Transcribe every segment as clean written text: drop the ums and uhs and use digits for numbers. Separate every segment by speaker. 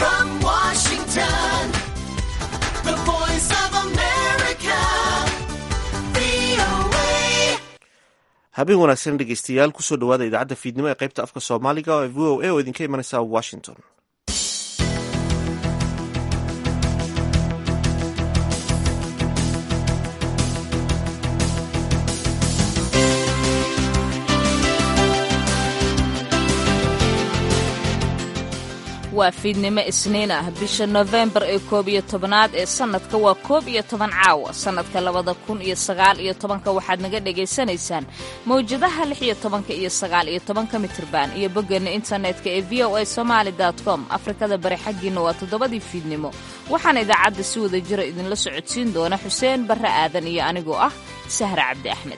Speaker 1: From Washington, the voice of America, VOA.
Speaker 2: habeen wanaagsan dhegeystayaal kusoo dhawaada idaacadda fiidnimo ee qaybta afka soomaaliga ee VOA oo idinka imanaysa Washington.
Speaker 3: waa fiidnimo isniin ah bisha November ee 11 ee sanadka waa 11 caawa sanadka 2019 waxaad naga dhageysanaysaan mawjadaha 16 iyo 19 mitirban iyo boggeena internetka ee voasomali.com afrikada bari xaggiina waa 7 fiidnimo waxaan idaacadda si wada jira idinla socodsiin doona Xuseen Barre Aadan iyo anigoo ah Sahra Cabdi Axmed.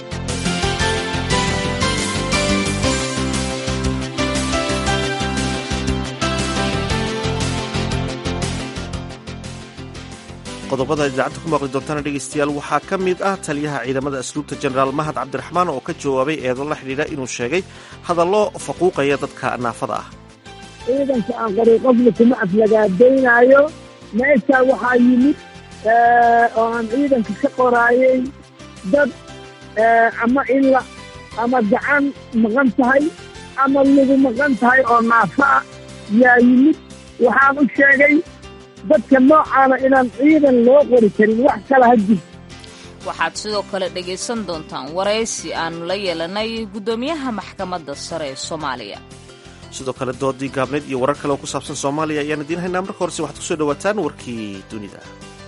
Speaker 2: qodobada idaacadda ku maqli doontaan dhegeystayaal waxaa ka mid ah taliyaha ciidamada asluubta jenaraal Mahad Cabdiraxmaan oo ka jawaabay eedo la xidhiidha inuu sheegay hadallo faquuqaya dadka naafada ah.
Speaker 4: ciidanka aan qariiqofna kuma aflagaadaynaayo meesha waxaa yimid oo aan ciidanka ka qoraayay dad ama ila ama gacan maqan tahay ama lugu maqan tahay oo naafa ah yaa yimid waxaan u sheegay dadka noocaana inaan ciidan loo qori karin wax kala hadjir.
Speaker 3: waxaad sidoo kale dhegaysan doontaan waraysi aanu la yeelanay guddoomiyaha maxkamadda sare ee Soomaaliya.
Speaker 2: sidoo kale doodii gaabneed iyo warar kale oo ku saabsan Soomaaliya ayaan idiin haynaa. marka horese waxaad kusoo dhawaataan warkii dunida.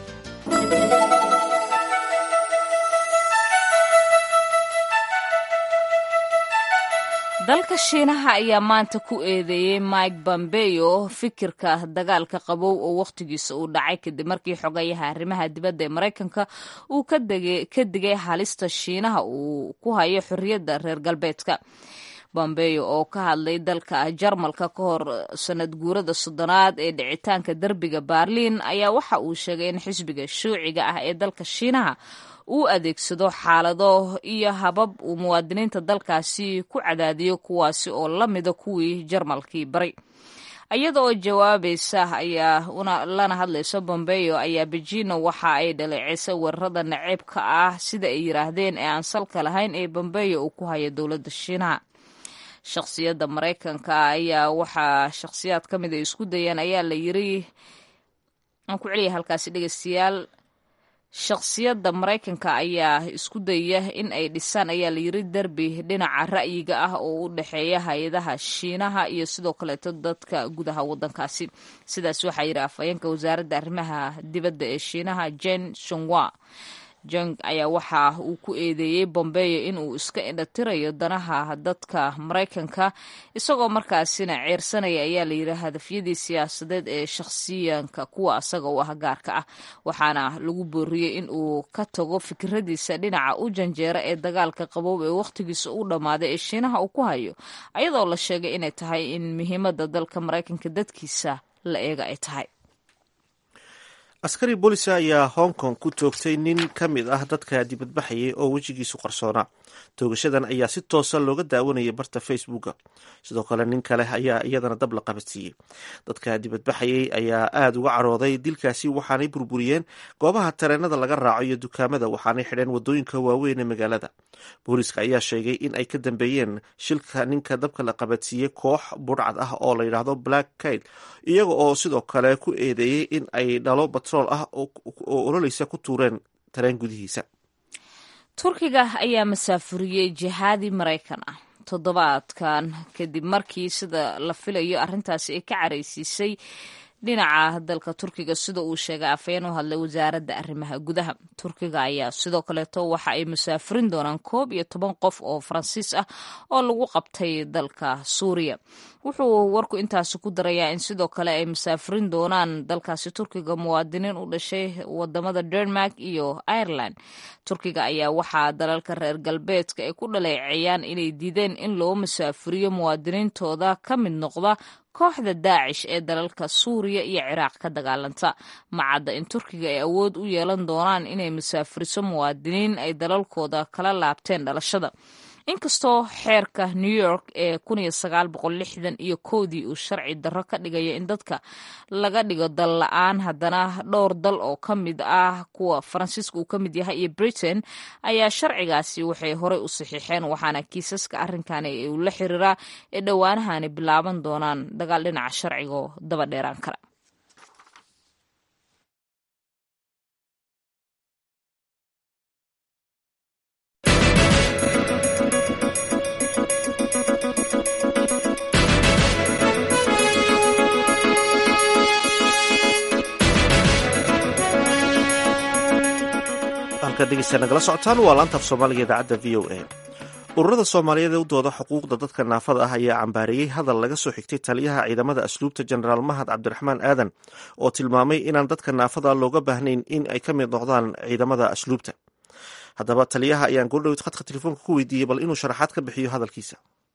Speaker 3: dalka Shiinaha ayaa maanta ku eedeeyay Mike Pompeo fikirka dagaalka qabow oo waqtigiisa uu dhacay kadib markii xogayaha arrimaha dibadda ee Mareykanka uu ka digay halista Shiinaha uu ku hayo xorriyadda reer galbeedka. Pompeo oo ka hadlay dalka Jarmalka ka hor sanad guurada 30aad ee dhicitaanka darbiga Berlin ayaa waxa uu sheegay in xisbiga shuuciga ah ee dalka Shiinaha uu adeegsado xaalado iyo habab uu muwaadiniinta dalkaasi ku cadaadiyo kuwaasi oo la mida kuwii Jarmalkii baray. iyada oo jawaabaysa ayaa lana hadlayso Pompeo ayaa Beijing waxa ay dhaleeceysay weerarada naceebka ah sida ay yiraahdeen ee aan salka lahayn ee Pompeo uu ku hayo dowladda Shiinaha. shakhsiyadda Mareykanka ayaa waxa shakhsiyaad ka mid ah isku dayeen ayaa la yiri aan ku celiya halkaasi dhageystayaal shakhsiyadda Mareykanka ayaa isku dayaya in ay dhisaan ayaa la yiri darbi dhinaca ra'yiga ah oo u dhaxeeya hay'adaha Shiinaha iyo sidoo kale dadka gudaha wadankaasi. sidaas waxa yiri afhayeenka wasaaradda arrimaha dibadda ee Shiinaha Jen Shunhua. Jung ayaa waxa uu ku eedeeyay Pompeo in uu iska indhatirayo danaha dadka Mareykanka isagoo markaasina ceersanaya ayaa la yiri hadafyadii siyaasadeed ee shakhsiyanka kuwa asaga u ah gaarka ah waxaana lagu booriyay in uu ka tago fikradiisa dhinaca u janjeera ee dagaalka qabow ee waqtigiisa u dhamaaday ee Shiinaha uu ku hayo ayadoo la sheegay inay tahay in muhiimadda dalka Mareykanka dadkiisa la eega ay tahay.
Speaker 2: askari booliska ayaa Hong Kong ku toogtay nin ka mid ah dadka dibadbaxayay oo wejigiisu qarsoona. toogashadan ayaa si toosa looga daawanayay barta Facebooka. sidoo kale nin kale ayaa iyadana dab la qabadsiiyey. dadka dibadbaxayay ayaa aad uga carooday dilkaasi waxaanay burburiyeen goobaha tareenada laga raaco iyo dukaamada waxaanay xidheen wadooyinka waaweyn ee magaalada. booliska ayaa sheegay in ay ka dambeeyeen shilka ninka dabka la qabadsiiyey koox budhcad ah oo la yidhaahdo Black Kite iyaga oo sidoo kale ku eedeeyey in ay dhalo batrool ah oo ololeysa ku tuureen tareen gudihiisa.
Speaker 3: Turkiga ayaa masaafuriyey jihaadi Mareykan ah toddobaadkan kadib markii sida la filayo arrintaasi ay ka careysiisay dhinaca dalka Turkiga sida uu sheegay afhayeen u hadlay wasaaradda arrimaha gudaha. Turkiga ayaa sidoo kaleeto waxa ay musaafirin doonaan 11 qof oo Faransiis ah oo lagu qabtay dalka Suuriya. wuxuu warku intaasi ku darayaa in sidoo kale ay musaafirin doonaan dalkaasi Turkiga muwaadiniin u dhashay wadamada Denmark iyo Ireland. Turkiga ayaa waxaa dalalka reer galbeedka ay ku dhaleeceeyaan inay diideen in loo musaafiriyo muwaadiniintooda ka mid noqda kooxda Daacish ee dalalka Suuriya iyo Ciraaq ka dagaalanta. macadda in Turkiga ay awood u yeelan doonaan inay musaafiriso muwaadiniin ay dalalkooda kala laabteen dhalashada. inkastoo xeerka New York ee 1960 uu sharci darro ka dhigayo in dadka laga dhigo dal la'aan, haddana dhowr dal oo ka mid ah kuwa Faransiiska uu ka mid yahay iyo Britain ayaa sharcigaasi waxay horey u saxiixeen, waxaana kiisaska arrinkani uu la xiriiraa ee dhowaanahani bilaaban doonaan dagaal dhinaca sharciga oo daba dheeraan kara.
Speaker 2: nagala socotaan waa laanta af soomaaliga idaacadda v o a. ururada soomaaliyeed ee u dooda xuquuqda dadka naafada ah ayaa cambaareeyey hadal laga soo xigtay taliyaha ciidamada asluubta jenaraal mahad cabdiraxmaan aadan oo tilmaamay inaan dadka naafada looga baahnayn in ay ka mid noqdaan ciidamada asluubta. haddaba taliyaha ayaan goordhowd khadka telefoonka ku weydiiyey bal inuu sharaxaad ka bixiyo hadalkiisa.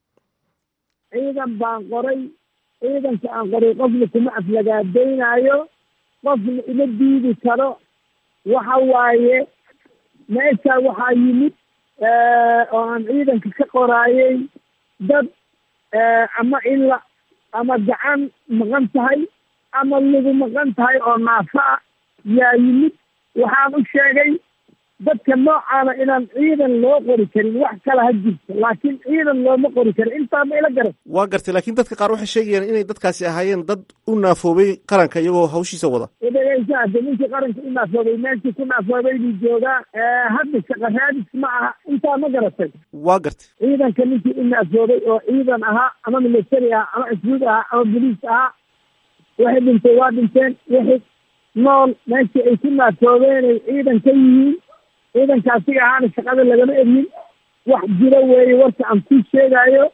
Speaker 4: ciidan baan qoray, ciidanka aan qoray qofna kuma aflagaadaynaayo, qofna ima diidi karo. waxa waaye meesha waxaa yimid oo aan ciidanka ka qoraayay dad ama ila ama gacan maqan tahay ama lagu maqan tahay oo naafa ah yaa yimid. waxaan u sheegay dadka noocaana inaan ciidan loo qori karin, wax kale ha jirto, laakiin ciidan looma qori karin. intaa ma ila garan.
Speaker 2: waa gartay, laakiin dadka qaar waxay sheegayaan inay dadkaasi ahaayeen dad u naafoobay qaranka iyagoo hawshiisa wada.
Speaker 4: dhegeysa, hadda ninkii qaranka u naafoobay meeshii ku naafoobay buu joogaa. hadda shaqa raadis ma aha. intaa ma garatay.
Speaker 2: waa gartay.
Speaker 4: ciidanka ninkii u naafoobay oo ciidan ahaa ama military ahaa ama asluub ahaa ama boliis ahaa, waxay dhintay waa dhinteen. wixii nool meeshii ay ku naafoobeen ay ciidan ka yihiin, ciidanka asiga ahaana shaqada lagama eryin. wax jiro weeye warka aan kuu sheegaayo.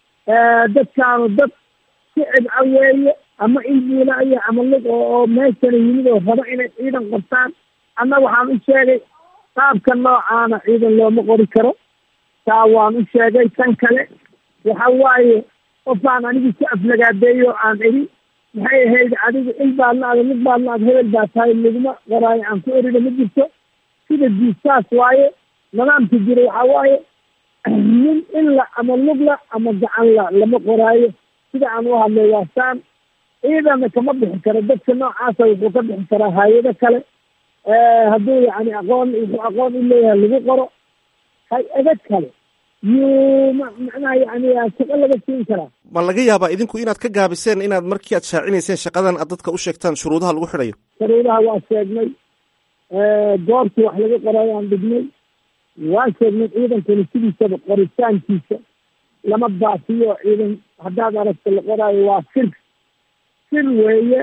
Speaker 4: dadkaanu dad shicib ah weeye, ama ilbuulaya ama lug oo meeshana yimid oo raba inay ciidan qortaan. anna waxaan u sheegay qaabka noocaana ciidan looma qori karo. taa waan u sheegay. tan kale waxa waaye qofaan anigu ku aflagaadeeyo aan idhi maxay ahayd adigu il baad la-ada lug baad la-ada hebel baa tahay laguma qoraayo aan ku erina ma jirto. sida diisaas waaye nidaamka jira waxaa waaye nin illa ama lugla ama gacanla lama qoraayo. sida aan u hadlay waasaan. ciidana kama bixi karo. dadka noocaasa wuxuu ka bixi karaa hay-ado kale hadduu yani wuxuu aqoon u leeyahay lagu qoro. hay-ado kale yuu macnaha yani shaqo laga siin karaa.
Speaker 2: ma laga yaabaa idinku inaad ka gaabiseen inaad markii aad shaacinayseen shaqadan aad dadka u sheegtaan shuruudaha lagu xidhayo?
Speaker 4: shuruudaha waa sheegnay. goortii wax laga qoraayo aan dhignay waa sheegnay. ciidankani sidiisaba qoritaankiisa lama baafiyo. ciidan haddaad aragto la qoraayo waa sir weeye.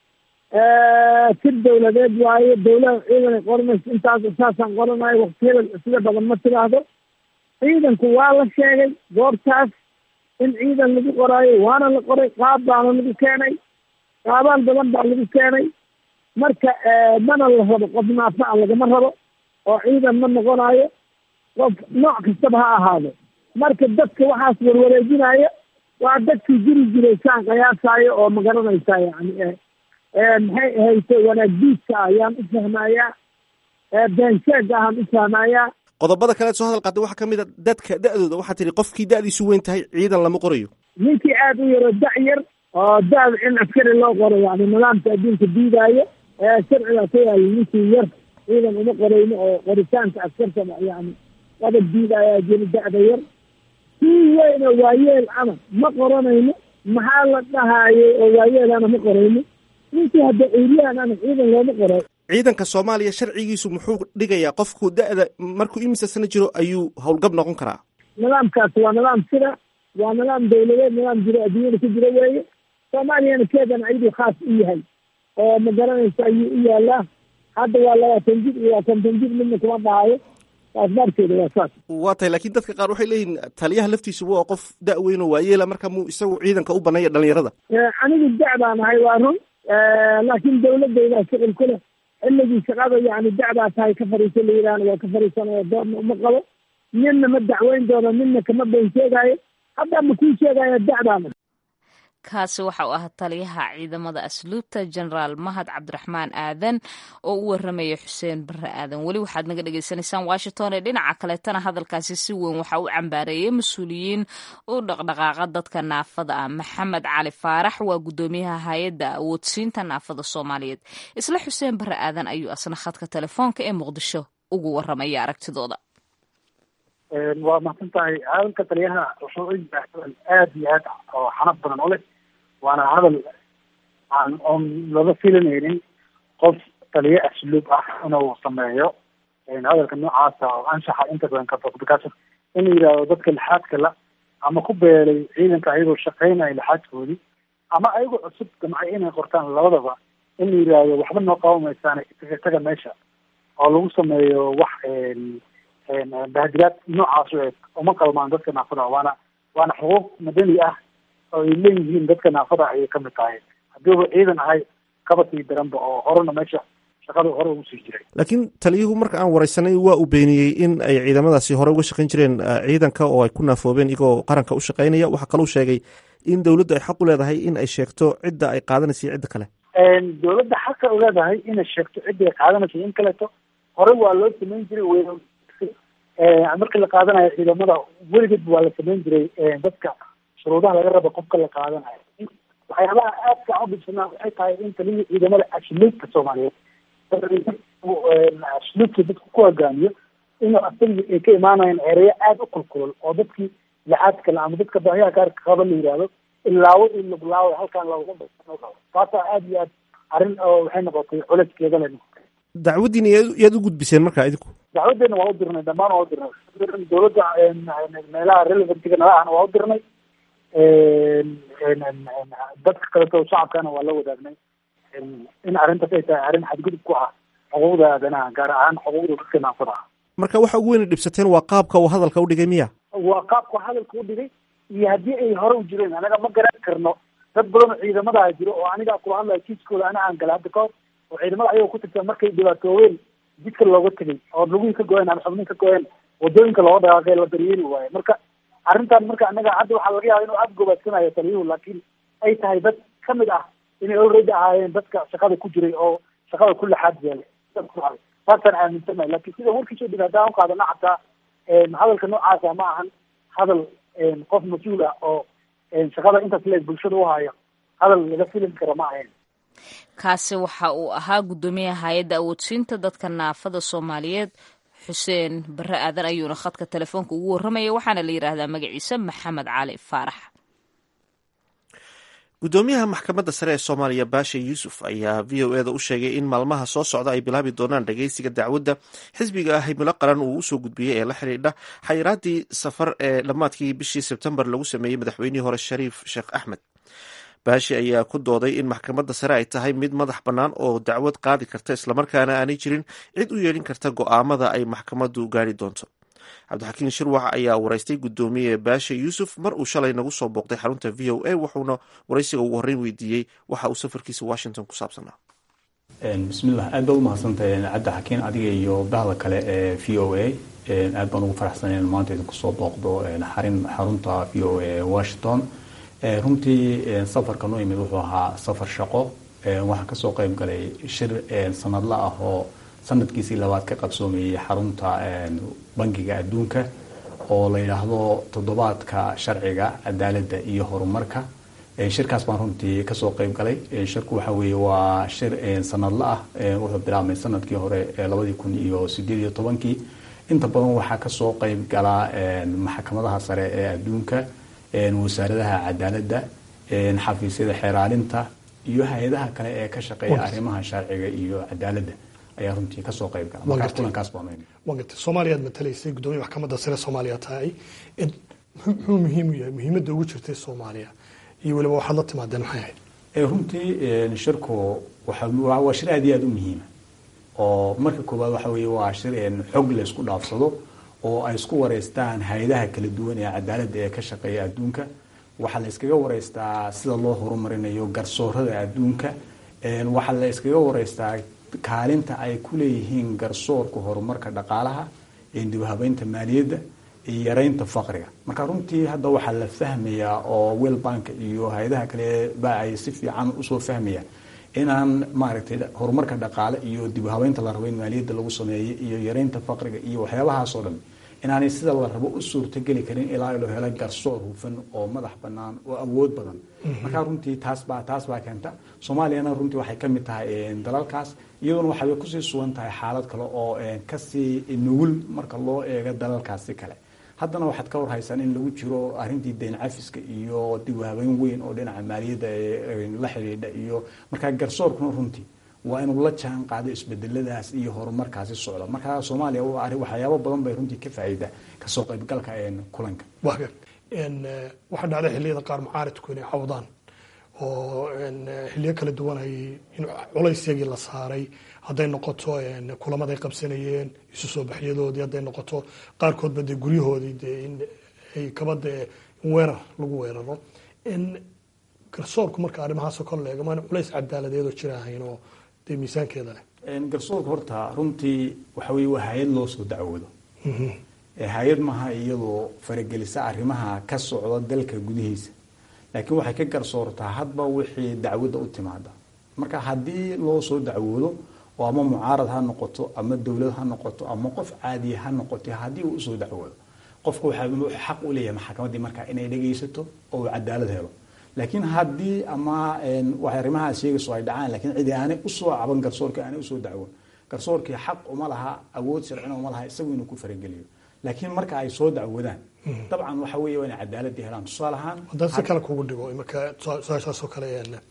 Speaker 4: sir dawladeed waaye. dawlada ciidan ay qoranayso intaas saasaan qoranayo wakti hebel sida badan ma tiraahdo. ciidanku waa la sheegay goortaas in ciidan lagu qoraayo, waana la qoray. qaab baana lagu keenay, qaabaan badan baa lagu keenay. marka mana la rabo qof naafa a lagama rabo oo ciidan ma noqonayo, qof nooc kastaba ha ahaado. marka dadka waxaas warwareejinaya waa dadkii jiri jiray saan qiyaasaayo oo magaranaysaa yani maxay ahayto wanaagdiidka ayaan u fahmayaa, beensheega ahaan u fahmayaa.
Speaker 2: qodobada kaleed soo hadal qaaday waxaa ka mid a dadka da-dooda. waxaa tihi qofkii da-diisu weyn tahay ciidan lama qorayo.
Speaker 4: ninkii aada u yaro da-yar oo da-da in askari loo qoro yani nidaamka adduunka diidaayo sharcigaa ka yaali. ninkii yar ciidan uma qorayno oo qoritaanka askarta yani qadab diidaayaa jiri da-da yar. kii weyn oo waayeel ana ma qoranayno. maxaa la dhahaaye oo waayeelana ma qorayno. ninkii hadda eryaan ana ciidan looma qoray.
Speaker 2: ciidanka soomaaliya sharcigiisu muxuu dhigayaa qofku da-da markuu imisa sano jiro ayuu howlgab noqon karaa?
Speaker 4: nidaamkaas waa nidaam sida waa nidaam dawladeed, nidaam jiro adduunyada ku jira weeye. soomaaliyana keedana ayaduu khaas u yahay oo ma garanaysa ayuu u yaalaa. hadda waa 20 jir iyo 50 jir midna kuma dhahayo. asbaarkeeda waa saas.
Speaker 2: waa tahay, laakiin dadka qaar waxay leeyihiin taliyaha laftiisu waa qof da-weyn oo waayeela, marka muu isagu ciidanka u baneeya dhalinyarada?
Speaker 4: anigu da- baan ahay waa run. laakiin dawladayda shuqul ku leh. xilligii shaqada yani da-daa tahay ka fariiso la yidhaahna waa ka fariisanaya. doorna uma qabo. ninna ma dacweyn doono, ninna kama been sheegaayo. hadda ma kuu sheegaya da-daana.
Speaker 3: kaasi waxa uu ahaa taliyaha ciidamada asluubta jenaraal mahad cabdiraxmaan aadan oo u waramaya xuseen bare aadan. weli waxaad naga dhagaysanaysaan washington. ee dhinaca kaleetana hadalkaasi si weyn waxa u cambaareeyay mas-uuliyiin u dhaqdhaqaaqa dadka naafada ah. maxamed cali faarax waa gudoomiyaha hay-adda awoodsiinta naafada soomaaliyeed. isla xuseen bare aadan ayuu asna khadka telefoonka ee muqdisho ugu waramaya aragtidooda.
Speaker 5: waa mahadsan tahay. hadalka taliyaha wuxuu u yahay hadal aada iyo aad oo xanaf badan u leh, waana hadal aan oon laga filanaynin qof taliye asluub ah inuu sameeyo hadalka noocaasa oo anshaxa inta badan ka fog. because in la yidhaahdo dadka lixaadka la ama ku beelay ciidanka ayagoo shaqeynaya lixaadkoodii ama ayagoo cusub gamcay inay qortaan labadaba, in la yidhaahdo waxba noo qaban maysaan taga meesha oo lagu sameeyo wax bahdilaad noocaas uma qalmaan dadka naafada. waana xuquuq madani ah oo ay leeyihiin dadka naafada ayay kamid tahay. haddiiba ciidan ahay kabasii daranba oo horena meesha shaqada hore ugu sii jiray.
Speaker 2: laakiin taliyuhu marka aan wareysanay waa uu beeniyey in ay ciidamadaasi hore uga shaqayn jireen ciidanka oo ay ku naafoobeen iyagoo qaranka u shaqaynaya. waxaa kaloo sheegay in dowladdu ay xaq u leedahay in ay sheegto cidda ay qaadanaysa iyo cidda kale.
Speaker 5: dowladda xaqa u leedahay inay sheegto cidda ay qaadanaysa in kaleeto hore waa loo samayn jiray. markii la qaadanayo ciidamada weligeedba waa la samayn jiray dadka shuruudaha laga raba qofka la qaadanayo. waxyaabaha aadka u dhibsanaa waxay tahay in taliyii ciidamada asluubka soomaaliyeed asluubka dadku ku hogaamiyo in asagii ay ka imaanayaan ereyo aada u kulkulol oo dadkii lixaad kale ama dadka baahiyaha gaarka qaba la yidhaahdo ilaawo in laglaawo halkaan looga taasaa aada iyo aad arrin oo waxay noqotay culeyskeeda le noqotay.
Speaker 2: dacwaddiina yaad u gudbiseen markaa idinku?
Speaker 5: dacwadeena waa u dirnay, dhammaan waa u dirnay. dowladda meelaha relevantiga nala ahna waa u dirnay. dadka kaleto shacabkana waa la wadaagnay in arrintaas ay tahay arrin xadgudub ku ah xuquuqda aadanaha, gaar ahaan xuquuqda dadka naafada ah.
Speaker 2: marka waxa ugu weyn dhibsateen waa qaabka uu hadalka u dhigay miya?
Speaker 5: waa qaabka hadalka u dhigay, iyo haddii ay hore u jireen anaga ma garan karno. dad badan oo ciidamadaha jiro oo aniga kula hadlayo kiiskooda ana aan gala hadda kahor oo ciidamada ayagoo ku tirta markay dhibaatooween jidka looga tegay oo lugihii ka go-een ama xubnihi ka go-een wadooyinka looga dhaqaaqay la daryeeli waayo. marka arrintan marka anaga hadda waxaa laga yaaba inuu aada gobaadsanaayo taliyuhu, laakiin ay tahay dad kamid ah inay already ahaayeen dadka shaqada ku jiray oo shaqada ku laxaad yeelay. saasaan aaminsanahay. laakiin sida warkiisoo dhig haddaan uqaadana xataa hadalka noocaasa ma ahan hadal qof mas-uul ah oo shaqada intaas leeg bulshada u hayo hadal laga filin kara ma ahayn.
Speaker 3: kaasi waxa uu ahaa gudoomiyaha hay-adda awoodsiinta dadka naafada soomaaliyeed xuseen bare aadan ayuuna khadka telefoonka ugu warramaya. waxaana la yidhaahdaa magaciisa maxamed cali faarax.
Speaker 2: gudoomiyaha maxkamadda sare ee soomaaliya baashe yuusuf ayaa v o eda u sheegay in maalmaha soo socda ay bilaabi doonaan dhageysiga dacwadda xisbiga himilo qaran uu usoo gudbiyey ee la xidhiidha xayiraadii safar ee dhammaadkii bishii sebtembar lagu sameeyey madaxweynihii hore shariif sheekh axmed. baashe ayaa ku dooday in maxkamadda sare ay tahay mid madax bannaan oo dacwad qaadi karta islamarkaana aanay jirin cid u yeelin karta go'aamada ay maxkamaddu gaari doonto. cabdixakiin shirwax ayaa waraystay gudoomiye baashe yuusuf mar uu shalay nagu soo booqday xarunta v o a wuxuuna waraysiga ugu horreyn weydiiyey waxa uu safarkiisa washington ku saabsanaa.
Speaker 6: bismillah, aad baad u mahadsantahay cabdixakiin, adiga iyo bahda kale ee v o a. aad baan ugu faraxsanay in maanta idinku soo booqdo xarunta v o a washington. runtii safarka noo yimid wuxuu ahaa safar shaqo. waxaan kasoo qayb galay shir sanadla ah oo sanadkiisii labaad ka qabsoomayay xarunta bangiga adduunka oo la yidhaahdo toddobaadka sharciga, cadaaladda iyo horumarka. shirkaas baan runtii kasoo qayb galay. shirku waxa weeye waa shir sanadla ah. wuxuu bilaabmay sanadkii hore 2018. inta badan waxaa kasoo qayb galaa maxkamadaha sare ee adduunka, wasaaradaha cadaaladda, xafiisyada xeeraalinta iyo hay-adaha kale ee ka shaqeeya arrimaha sharciga iyo cadaaladda ayaa runtii kasoo qayb gala. markaas kulankaas baan
Speaker 7: waqti Soomaaliyaad matalaysay gudoomiyaha maxkamadda sare Soomaaliya tahay muxuu muhiim u yahay, muhiimadda ugu jirtay Soomaaliya iyo waliba waxaad la timaadeen maxay ahayd?
Speaker 6: runtii shirku waa shir aad iyo aad u muhiima oo marka koowaad waxa weeye waa shir xog la isku dhaafsado oo ay isku wareystaan hay-adaha kala duwan ee cadaaladda ee ka shaqeeya adduunka. waxaa la iskaga wareystaa sida loo horumarinayo garsoorada adduunka. waxaa la iskaga wareystaa kaalinta ay ku leeyihiin garsoorka horumarka dhaqaalaha, dib u habeynta maaliyadda iyo yareynta faqriga. Marka runtii hadda waxaa la fahmayaa oo World Bank iyo hay'adaha kale baa ay si fiican usoo fahmayaan inaan maaragtay horumarka dhaqaale iyo dib u habeynta la rabo in maaliyadda lagu sameeyo iyo yareynta faqriga iyo waxyaabahaas oo dhan inaanay sida la rabo u suurtageli karin ilaa loo helo garsoor hufan oo madax bannaan oo awood badan. Marka runtii taas baa keenta. Soomaaliyana runtii waxay ka mid tahay dalalkaas iyaduna waxay ku sii sugan tahay xaalad kale oo kasii nugul marka loo eego dalalkaasi kale. haddana waxaad ka warhaysaan in lagu jiro arrintii deyn cafiska iyo dib u habeyn weyn oo dhinaca maaliyadda la xidhiidha iyo markaa garsoorkuna runtii waa inuu la jaan qaado isbedeladaas iyo horumarkaasi socda. markaa Soomaaliya waxyaabo badan bay runtii ka faa'iida ka soo qaybgalka kulanka.
Speaker 7: waxaa dhacday xilliyada qaar mucaaridku inay cawdaan oo xilliyo kala duwan ay in culaysyagii la saaray hadday noqoto kulamaday qabsanayeen isu soo baxyadoodii hadday noqoto qaarkoodba dee guryahoodii dee in ay kabada weerar lagu weeraro garsoorku marka arrimahaasoo kale leega maan culays cadaaladeedoo jira ahayn oo dee miisaankeeda leh.
Speaker 6: garsoorku horta runtii waxa weye waa hay-ad loo soo dacwoodo. hay-ad maha iyadoo faragelisa arrimaha ka socda dalka gudihiisa laakiin waxay ka garsoortaa hadba wixii dacwadda u timaada. marka haddii loo soo dacwoodo oo ama mucaarad ha noqoto ama dawlad ha noqoto ama qof caadi ha noqoto haddii uu soo dacwoodo qofku waxa uu xaq u leeyahay maxkamaddii marka inay dhageysato oo cadaalad helo. laakiin haddii ama wax arrimaha sheegayso ay dhacaan laakiin cidi aanay u soo caban garsoorka aanay u soo dacwoon garsoorkii xaq uma laha awood sharcina uma laha isagu inuu ku farageliyo. laakiin marka ay soo dacwadaan dabcan waxa weeye waa in cadaaladii helaan. tusaale ahaan
Speaker 7: haddaan si kale kugu dhigo marka su-aashaasoo kale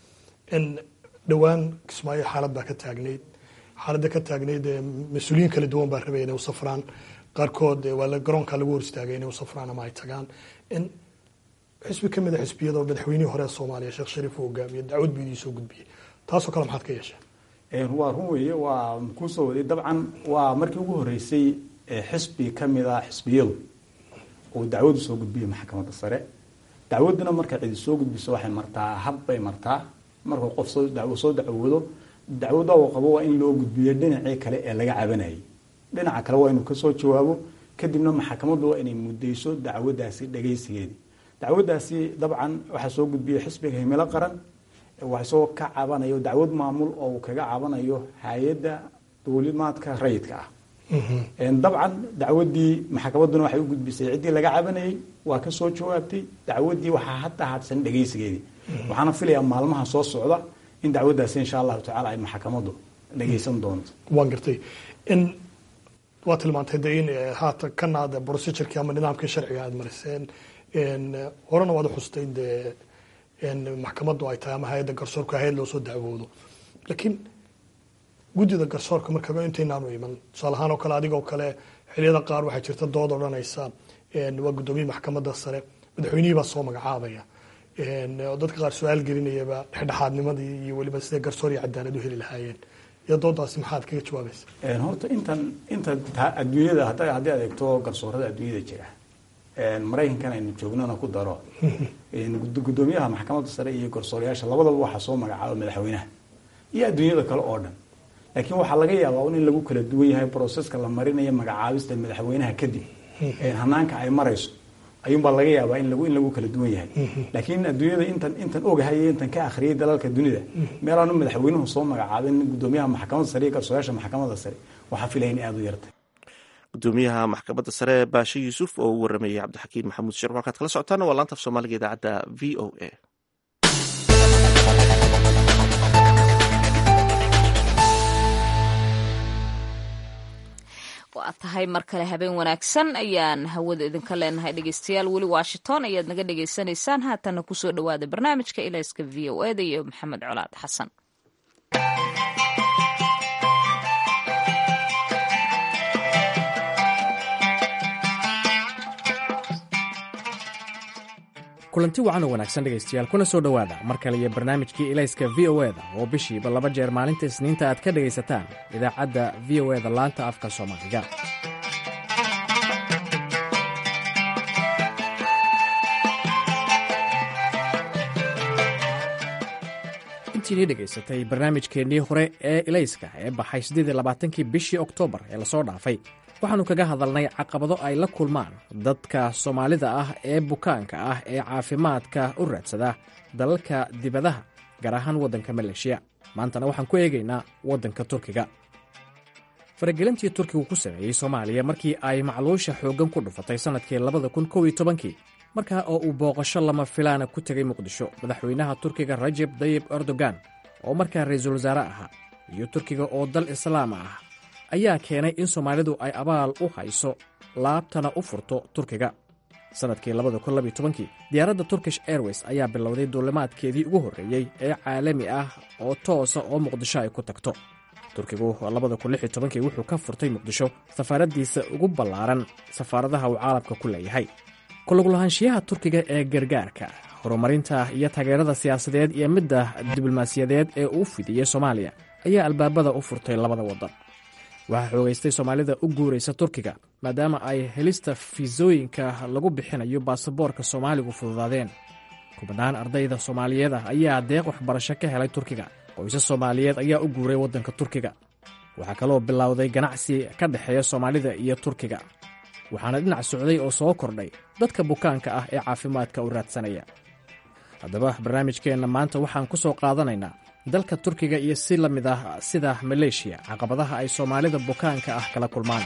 Speaker 7: in dhowaan kismaayo xaalad baa ka taagnayd xaaladda ka taagnayd mas-uuliyiin kala duwan baa rabay inay u safraan qaarkood waa garoonka lagu hor istaagay inay u safraan ama ay tagaan. in xisbi ka mid a xisbiyada oo madaxweynihii hore ee Soomaaliya Sheekh Shariif uu hogaamiyay dacwad buu idin soo gudbiyay taasoo kale maxaad ka yeesheen?
Speaker 6: waa run weeye waa ku soo waday dabcan waa markii ugu horeysay xisbi ka mid ah xisbiyadu oo dacwad soo gudbiyay maxkamadda sare. dacwaduna marka cid soo gudbiso waxay martaa hab bay martaa marka qof soo dacwado dacwadda uu qabo waa in loo gudbiyo dhinacii kale ee laga cabanayay. dhinaca kale waa inuu ka soo jawaabo kadibna maxkamaddu waa inay mudeyso dacwaddaasi dhageysigeedii. dacwaddaasi dabcan waxaa soo gudbiyay xisbiga himilo qaran waxa soo ka cabanayo dacwad maamul oo kaga cabanayo hay'adda dawladmaadka rayidka ah. dabcan dacwadii maxkamadduna waxay u gudbisay ciddii laga cabanayay waa ka soo jawaabtay dacwadii waxaa hadda hadsan dhageysigeedii. waxaana filayaa maalmaha soo socda in dacwaddaasi insha allahu tacaala ay maxkamaddu dhageysan doonto.
Speaker 7: waan gartay in waa tilmaantay de in haata kanaada procedureki ama nidaamkii sharciga aad mariseen horena waad xustay de maxkamaddu ay tahay ama hay-adda garsoorka hay-ad loo soo dacwoodo. laakiin guddida garsoorka markaba intaynaanu iman tusaale ahaan oo kale adigoo kale xiliyada qaar waxaa jirta dood odhanaysa waa guddoomiye maxkamadda sare madaxweynihii baa soo magacaabaya dadka qaar su-aal gelinayaba dhexdhexaadnimadii iyo weliba sidee garsoor iyo cadaalad u heli lahaayeen iyo doodaasi maxaad kaga jawaabaysa?
Speaker 6: horta inta adduunyada haddii aad eegto garsoorada adduunyada jira maraykankan aynu joognana ku daro guddoomiyaha maxkamadda sare iyo garsoorayaasha labadaba waxaa soo magacaaba madaxweynaha iyo adduunyada kale oo dhan. laakiin waxaa laga yaabaa in lagu kala duwan yahay proseska la marinayo magacaabista madaxweynaha kadib hanaanka ay marayso ayuunbaa laga yaabaa in lagu kala duwan yahay. laakiin adduunyada intan ogahay iyo intan ka akhriyay dalalka dunida meelaanu madaxweynuhu soo magacaabin guddoomiyaha maxkamadda sare iyo garsoorayaasha maxkamadda sare waxaa filaya in aad u yartay.
Speaker 2: gudoomiyaha maxkamadda sare baashe yuusuf oo u waramayay cabdixakiin maxamuud shir. markaad kala socotaan waa laanta af soomaaliga idaacadda v o a.
Speaker 3: waa tahay mar kale habeen wanaagsan ayaan hawada idinka leenahay dhegeystayaal. weli washington ayaad naga dhegeysanaysaan. haatana kusoo dhawaada barnaamijka ilayska v o eda iyo maxamed colaad xasan.
Speaker 8: kulanti wacan oo wanaagsan dhegaystayaal kuna soo dhowaada mar kale iyo barnaamijkii ilayska v o eda oo bishiiba 2 jeer maalinta isniinta aad ka dhegaysataan idaacadda v o eda laanta afka soomaaliga. intiinii dhegaysatay barnaamijkeennii hore ee ilayska ee baxay 28kii bishii oktoobar ee lasoo dhaafay waxaannu kaga hadalnay caqabado ay la kulmaan dadka soomaalida ah ee bukaanka ah ee caafimaadka u raadsada dalalka dibadaha gaar ahaan waddanka maleeshiya maantana waxaan ku eegaynaa waddanka turkiga faragelintii turkigu ku sameeyey soomaaliya markii ay macluusha xooggan ku dhufatay sannadkii 2011 markaa oo uu booqasho lama filaana ku tegay muqdisho madaxweynaha turkiga rajeb dayib erdogan oo markaa ra'iisul wasaare ahaa iyo turkiga oo dal islaama ah ayaa keenay in soomaalidu ay abaal u hayso laabtana u furto turkiga sannadkii 2012 diyaaradda turkish airways ayaa bilowday duulimaadkeedii ugu horreeyey ee caalami ah oo toosa oo muqdisho ay ku tagto turkigu 2016 wuxuu ka furtay muqdisho safaaraddiisa ugu ballaaran safaaradaha uu caalamka ku leeyahay kulaglahaanshiyaha turkiga ee gargaarka horumarinta iyo taageerada siyaasadeed iyo midda diblomaasiyadeed ee uu fidiyey soomaaliya ayaa albaabada u furtay labada waddan waxaa xoogaystay soomaalida u guuraysa turkiga maadaama ay helista fiisooyinka lagu bixinayo baasaboorka soomaaligu fududaadeen kubannaan ardayda soomaaliyeed ah ayaa deeq waxbarasho ka helay turkiga qoysas soomaaliyeed ayaa u guuray waddanka turkiga waxaa kaloo bilowday ganacsi ka dhexeeya soomaalida iyo turkiga waxaana dhinac socday oo soo kordhay dadka bukaanka ah ee caafimaadka u raadsanaya haddaba barnaamijkeenna maanta waxaan ku soo qaadanaynaa dalka turkiga iyo si la mid ah sida maleeshiya caqabadaha ay soomaalida bukaanka ah kala kulmaan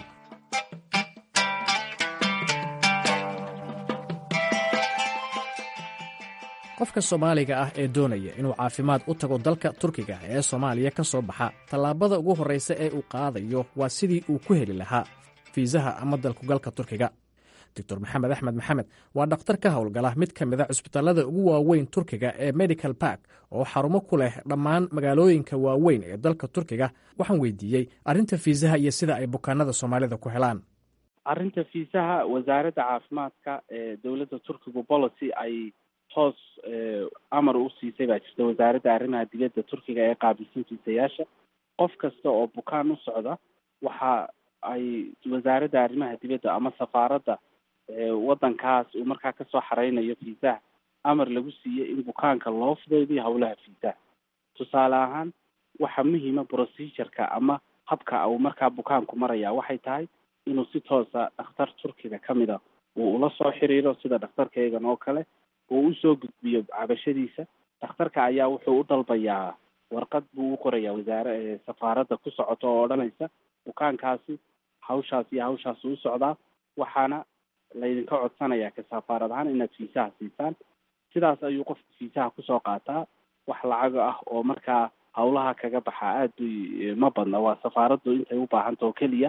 Speaker 8: qofka soomaaliga ah ee doonaya inuu caafimaad u tago dalka turkiga ee soomaaliya ka soo baxa tallaabada ugu horraysa ee uu qaadayo waa sidii uu ku heli lahaa fiisaha ama dalkugalka turkiga doctor maxamed axmed maxamed waa dhakhtar ka howlgala mid ka mida cusbitaalada ugu waaweyn turkiga ee medical bark oo xarumo ku leh dhammaan magaalooyinka waaweyn ee dalka turkiga waxaan weydiiyey arrinta fiisaha iyo sida ay bukaanada soomaalida ku helaan
Speaker 9: arrinta fiisaha wasaaradda caafimaadka ee dowladda turkigu policy ay hoos amar u siisay baa jirta wasaaradda arrimaha dibadda turkiga ee qaabilsan fiisayaasha qof kasta oo bukaan u socda waxa ay wasaaradda arrimaha dibadda ama safaaradda waddankaas uu markaa kasoo xareynayo fiisaha amar lagu siiyey in bukaanka loo fudaydiyo howlaha fiisaha tusaale ahaan waxa muhiima procedureka ama habka uu markaa bukaanku maraya waxay tahay inuu si toosa dhakhtar turkiga ka mida uu ula soo xiriiro sida dhakhtarkaygan oo kale uu usoo gudbiyo cabashadiisa dhakhtarka ayaa wuxuu u dalbayaa warqad buu u qorayaa safaaradda ku socota oo odhanaysa bukaankaasi hawshaas iyo hawshaas u socdaa waxaana laydinka codsanayaa ka safaarad ahaan inaad fiisaha siisaan sidaas ayuu qofka fiisaha kusoo qaataa wax lacag ah oo markaa hawlaha kaga baxaa aad bay ma badna waa safaaraddu intay u baahanta oo keliya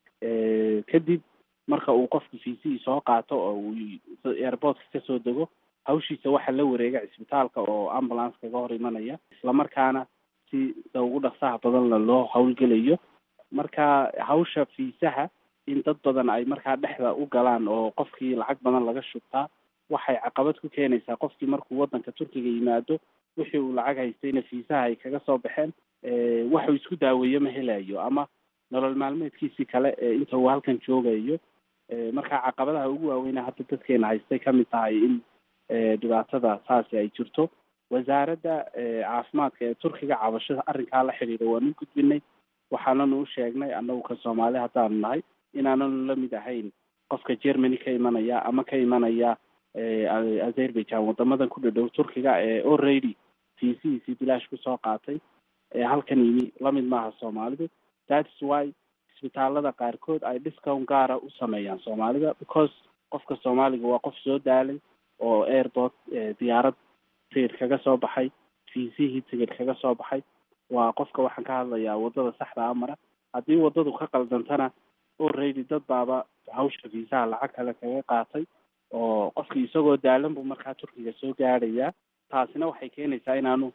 Speaker 9: kadib marka uu qofka fiisihii soo qaato oo uu airportka kasoo dego hawshiisa waxaa la wareega cisbitaalka oo ambulance kaga hor imanaya islamarkaana si ugu dhaqsaha badanna loo hawlgelayo marka hawsha fiisaha in dad badan ay markaa dhexda u galaan oo qofkii lacag badan laga shubtaa waxay caqabad ku keenaysaa qofkii markuu waddanka turkiga yimaado wixii uu lacag haystayna fiisaha ay kaga soo baxeen waxuu isku daaweeyo ma helayo ama nolol maalmeedkiisii kale inta uu halkan joogayo markaa caqabadaha ugu waaweyna hadda dadkeena haystay kamid tahay in dhibaatada saasi ay jirto wasaaradda caafimaadka ee turkiga cabashada arrinkaa la xidhiidha waanu gudbinay waxaananu u sheegnay annagu ka soomaali haddaanu nahay inaananu la mid ahayn qofka germany ka imanaya ama ka imanaya azerbaijan wadamadan ku dhadhow turkiga ee already fiisihiisii bilaash kusoo qaatay halkan yimi lamid maaha soomaalidu that's why isbitaalada qaarkood ay discount gaara u sameeyaan soomaalida because qofka soomaaliga waa qof soo daalay oo airport diyaarad tigid kaga soo baxay fiisihii tigid kaga soo baxay waa qofka waxaan ka hadlayaa wadada saxda amara haddii wadadu ka qaldantana already dad baaba hawsha fiisaha lacag kale kaga qaatay oo qofkii isagoo daalan buu markaa turkiga soo gaadhayaa taasina waxay keenaysaa inaanu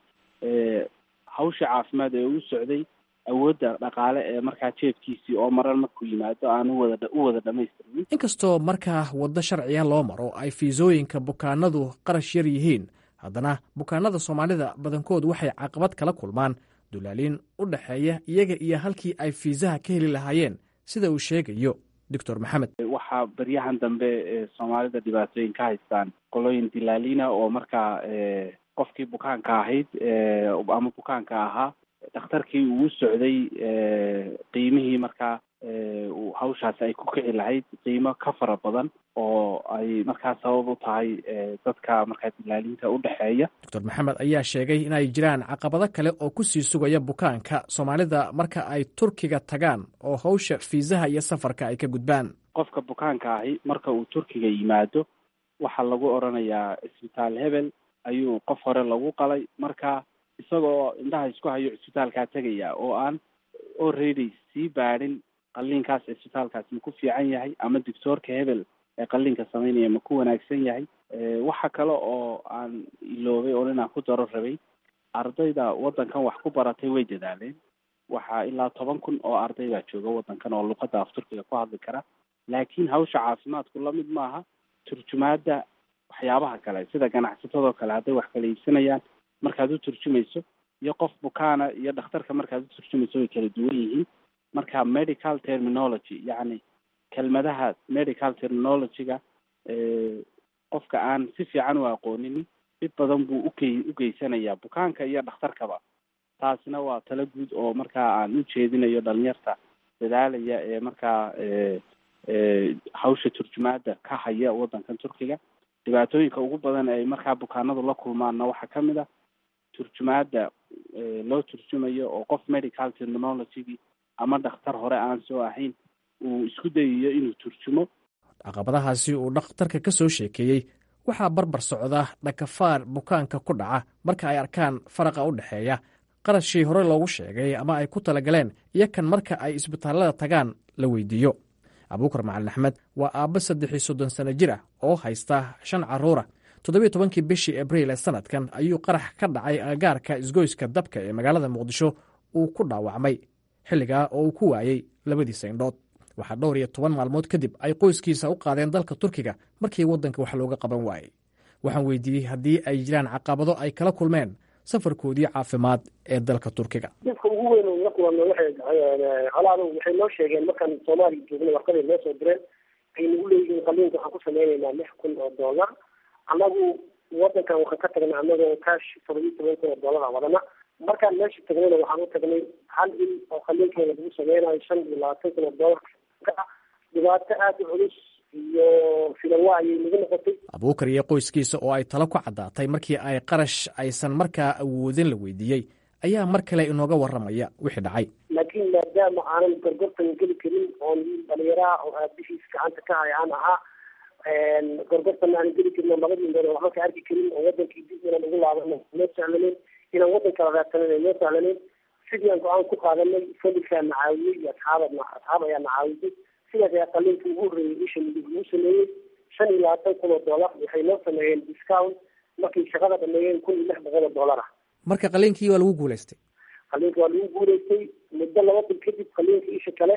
Speaker 9: hawsha caafimaad ee u socday awoodda dhaqaale ee markaa jeebkiisii oo marar markuu yimaado aan u wada dhamaystirmin
Speaker 8: inkastoo markaa waddo sharciya loo maro ay fiisooyinka bukaanadu qarash yar yihiin haddana bukaanada soomaalida badankood waxay caqabad kala kulmaan dulaaliin u dhexeeya iyaga iyo halkii ay fiisaha ka heli lahaayeen sida uu sheegayo doctor maxamed
Speaker 9: waxaa baryahan dambe soomaalida dhibaatooyin ka haystaan qolooyin dilaaliina oo markaa qofkii bukaanka ahayd ama bukaanka ahaa dhakhtarkii uu socday qiimihii markaa hawshaasi ay ku kici lahayd qiimo ka fara badan oo ay markaa sabab u tahay dadka markaa dilaalinta u dhexeeya.
Speaker 8: doctor maxamed ayaa sheegay in ay jiraan caqabado kale oo ku sii sugaya bukaanka soomaalida marka ay turkiga tagaan oo hawsha fiisaha iyo safarka ay ka gudbaan.
Speaker 9: qofka bukaanka ahi marka uu turkiga yimaado waxaa lagu oranayaa isbitaal hebel ayuu qof hore lagu qalay, marka isagoo indhaha isku hayo isbitaalkaa tegaya oo aan already sii baadhin qalliinkaas isbitaalkaas ma ku fiican yahay ama doctoorka hebel ee qalliinka samaynaya ma ku wanaagsan yahay. waxa kale oo aan iloobay oo inaan ku daro rabay, ardayda waddankan wax ku baratay way dadaaleen. waxaa ilaa 10,000 oo arday baa jooga waddankan oo luqadda af turkiga ku hadli kara, laakiin hawsha caafimaadku lamid maaha turjumaada waxyaabaha kale sida ganacsatadoo kale hadday wax kala iibsanayaan markaad u turjumayso iyo qof bukaana iyo dhakhtarka markaad u turjumayso way kala duwan yihiin. marka medical terminology yacni kelmadaha medical terminology-ga qofka aan si fiican u aqoonin dhib badan buu u geysanayaa bukaanka iyo dhakhtarkaba. taasina waa talo guud oo markaa aan u jeedinayo dhalinyarta dadaalaya ee markaa hawsha turjumaada ka haya waddankan turkiga. dhibaatooyinka ugu badan ay markaa bukaanadu la kulmaanna waxaa ka mid ah turjumaada loo turjumayo oo qof medical terminology ama dhakhtar hore aan soo ahayn uu isku dayayo inuu turjumo.
Speaker 8: caqabadahaasi uu dhakhtarka ka soo sheekeeyey waxaa barbar socda dhakafaar bukaanka ku dhaca marka ay arkaan faraqa u dhexeeya qarashii hore loogu sheegay ama ay ku talagaleen iyo kan marka ay isbitaallada tagaan la weydiiyo. abuukar macalin axmed waa aabbo 30 sano jir ah oo haysta 5 carruura. 17 bishii abriil ee sanadkan ayuu qarax ka dhacay agagaarka isgoyska dabka ee magaalada muqdisho uu ku dhaawacmay, xilligaa oo uu ku waayey labadiisa indhood. waxaa 12 maalmood kadib ay qoyskiisa u qaadeen dalka turkiga markii waddanka wax looga qaban waayey. waxaan weydiiyey haddii ay jiraan caqabado ay kala kulmeen safarkoodii caafimaad ee dalka turkiga.
Speaker 10: dadka ugu weyn oo la kulmay waxay noo sheegeen markaan soomaaliya joognay warqaday noo soo direen ay nagu leeyihiin qalliinka waxaan ku sameynaynaa $6,000. annagu waddankan waxaan ka tagnay annagoo kaash $17,000 wadana. markaan meesha tagnayna waxaan u tagnay hal il oo qalliinkeeda lagu sameynayo $25,000. dhibaato aad u culus iyo filawa ayay nagu noqotay.
Speaker 8: abuukar iyo qoyskiisa oo ay talo ku caddaatay markii ay qarash aysan markaa awoodin la weydiiyey ayaa mar kale inooga warramaya wixii dhacay.
Speaker 10: laakiin maadaama aanan gorgortan geli karin oon dhalinyaraha oo aabbihiis gacanta ka hay aan ahaa gorgortan aanan geli karin oo labadii indhood waxba ka arki karin oo wadankii dib inaan ugu laabano noo sahlaneyn, inaan waddan kala raadsanan noo sahlaneyn. sidii aan go-aan ku qaadanay falikaa na caawiyey iyo asxaab ayaa na caawisay. sidaas ayaa qalliinka ugu horreeyey isha midib lagu sameeyey $25,000. waxay noo sameeyeen discount markay shaqada dhameeyeen $1,600.
Speaker 8: marka qalliinkii waa lagu guulaystay.
Speaker 10: qalliinka waa lagu guulaystay muddo 2 bil kadib qalliinka isha kale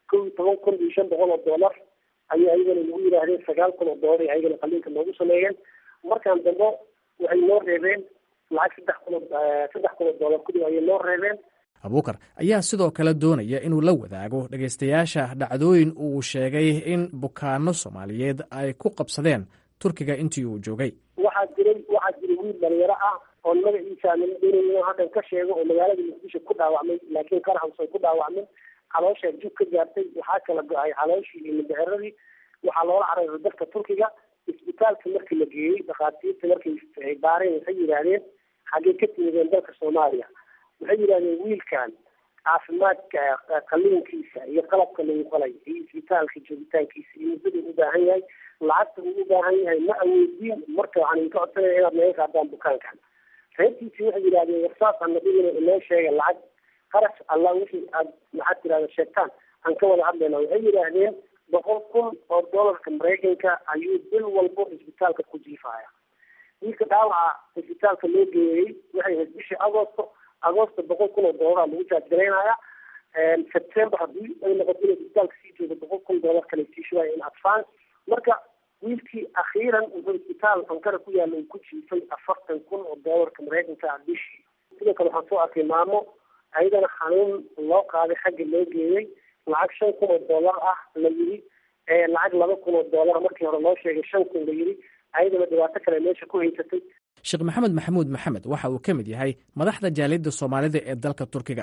Speaker 10: $11,500 ayay ayagana nagu yidhaahdeen $9,000 ay ayagana qalliinka noogu sameeyeen. markaan dambe waxay noo reebeen lacag $3,000 kudib ayay noo reebeen.
Speaker 8: abuukar ayaa sidoo kale doonaya inuu la wadaago dhegaystayaasha dhacdooyin uu sheegay in bukaano soomaaliyeed ay ku qabsadeen turkiga intii uu joogay.
Speaker 10: waxaa jiray wiil dhalinyaro ah oo magaciisa aan doonayn haddan ka sheego oo magaalada muqdisho ku dhaawacmay, laakiin qarax uusan ku dhaawacmin. caloosha jug ka gaartay, waxaa kala go-ay calooshii iyo mindhicirradii. waxaa loola cararay dalka turkiga. isbitaalka markii la geeyey dhakhaatiirta markay baareen waxay yidhaahdeen xaggee ka timideen dalka soomaaliya. waxay yidhahdeen wiilkan caafimaadka qalliinkiisa iyo qalabka lagu qalay iyo isbitaalka joogitaankiisa iyo muddada u baahan yahay, lacagta uu u baahan yahay ma awoodiin. marka waxaan idinka codsanaya inaad naga qaadaan bukaankan. reerkiisi waxay yidhahdeen warsaas ana dhigina inoo sheega lacag qarash allah wixii aad maxaad tirahda sheegtaan aan ka wada hadlayna. waxay yidhaahdeen $100,000 Maraykanka ayuu bil walbo isbitaalka ku jiifaya. wiilka dhaawaca isbitaalka loo geeyey waxay ahayd bishii agosto $100,000 lagu jaajgaraynaya. September haddii ay noqoto inay isbitaalka sii joogo $100,000 kale sii shubaya in advance. marka wiilkii akhiiran wuxuu isbitaal ankara ku yaalla uu ku jiifay $40,000 Maraykanka bishii. sidoo kale waxaan soo arkay maamo ayadana xanuun loo qaaday xagga loo geeyey lacag $5,000 ah la yidhi lacag $2,000 markii hore loo sheegay $5,000 la yidhi. ayadana dhibaato kale meesha ku haysatay.
Speaker 8: sheekh maxamed maxamuud maxamed waxa uu ka mid yahay madaxda jaaliyadda soomaalida ee dalka turkiga.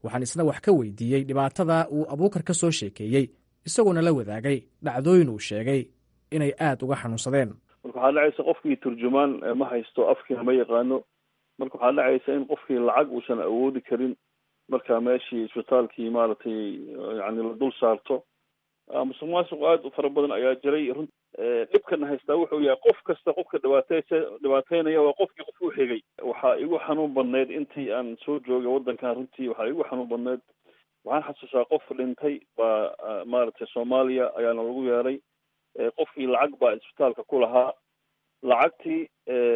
Speaker 8: waxaan isna wax ka weydiiyey dhibaatada uu abuukar ka soo sheekeeyey isagoona la wadaagay dhacdooyin uu sheegay inay aad uga xanuunsadeen.
Speaker 11: marka waxaa dhacaysa qofkii turjumaan ma haysto, afkiina ma yaqaano, marka waxaa dhacaysa in qofkii lacag uusan awoodi karin marka meeshii isbitaalkii maaragtay yani la dul saarto. musuq maasuq aad u fara badan ayaa jiray. dhibkana haystaa wuxuu yahay qof kasta qofka dhibaateynaya waa qofkii qof u xigay. waxaa igu xanuun badneyd intii aan soo joogay waddankan, runtii waxaa igu xanuun badneyd, waxaan xasuustaa qof dhintay baa maaragtay Soomaaliya ayaana lagu yeeray. qofkii lacag baa isbitaalka ku lahaa, lacagtii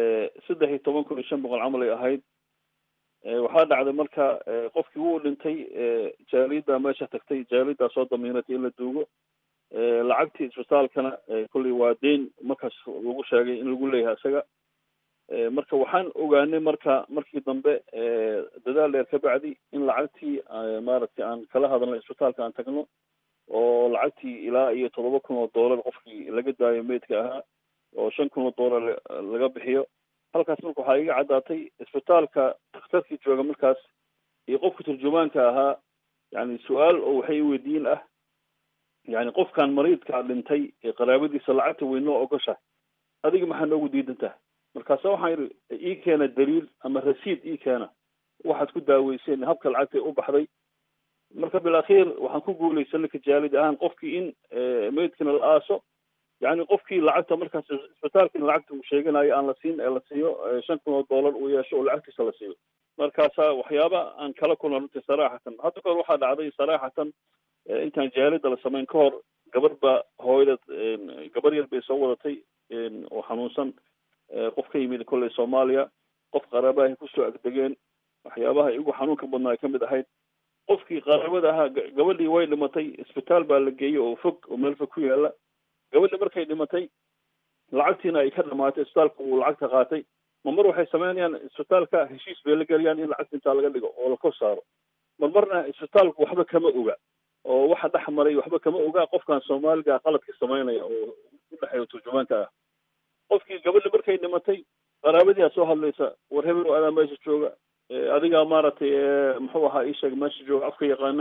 Speaker 11: 13,500 camal ay ahayd. waxaa dhacday marka qofkii wuu dhintay, jaaliyadda meesha tagtay, jaaliyaddaa soo damiinatay in la duugo. lacagtii isbitaalkana kolley waa deyn markaas lagu sheegay in lagu leeyahay isaga. marka waxaan ogaanay markii dambe dadaal dheer ka bacdi in lacagtii maaragtay aan kala hadalnay isbitaalka aan tagno, oo lacagtii ilaa iyo $7,000 qofkii laga daayo meydka ahaa, oo $5,000 laga bixiyo. halkaas marka waxaa iga caddaatay isbitaalka dhakhtarkii jooga markaas iyo qofka turjumaanka ahaa, yani su-aal oo waxay weydiin ah, yani qofkan mariidkaa dhintay ee qaraabadiisa lacagta weynoo ogasha, adiga maxaa noogu diidantaha? markaasa waxaan yidhi ii keena daliil ama rasiid ii keena waxaad ku daaweyseen habka lacagta u baxday. marka bilakhiir waxaan ku guulaysanay kajaalid ahaan qofkii in meydkina la aaso, yani qofkii lacagta markaas isbitaalkiina lacagta uu sheeganayo aan la siin ee la siiyo $5,000 uu yeesho oo lacagtiisa la siiyo. markaasa waxyaaba aan kala kulna runtii saraaxatan. hadda kahor waxaa dhacday saraaxatan intaan jaalida la samayn ka hor, gabadh hooyada gabar yar bay soo wadatay oo xanuunsan, qof ka yimid kolley Soomaaliya, qof qaraabahay kusoo agdegeen. waxyaabaha igu xanuunka badnaa ay kamid ahayd qofkii qaraabada ahaa, gabadhii way dhimatay, isbitaal baa la geeyey oo fog oo meel fog ku yaala. gabadhi markay dhimatay lacagtiina ay ka dhamaatay, isbitaalka uu lacagta qaatay. mar waxay sameynayaan isbitaalka heshiis bay la geliyaan in lacagta intaa laga dhigo oo la kor saaro. marna isbitaalku waxba kama oga, oo waxa dhex maray waxba kama oga qofkan Soomaaliga qaladka sameynaya oo u dhaxeeyo turjumaanka ah. qofkii gabadhi markay dhimatay qaraabadii soo hadlaysa, war hebel adaa meesha jooga, adiga maaragtay muxuu ahaa ii sheeg meesha jooga, afka yaqaana,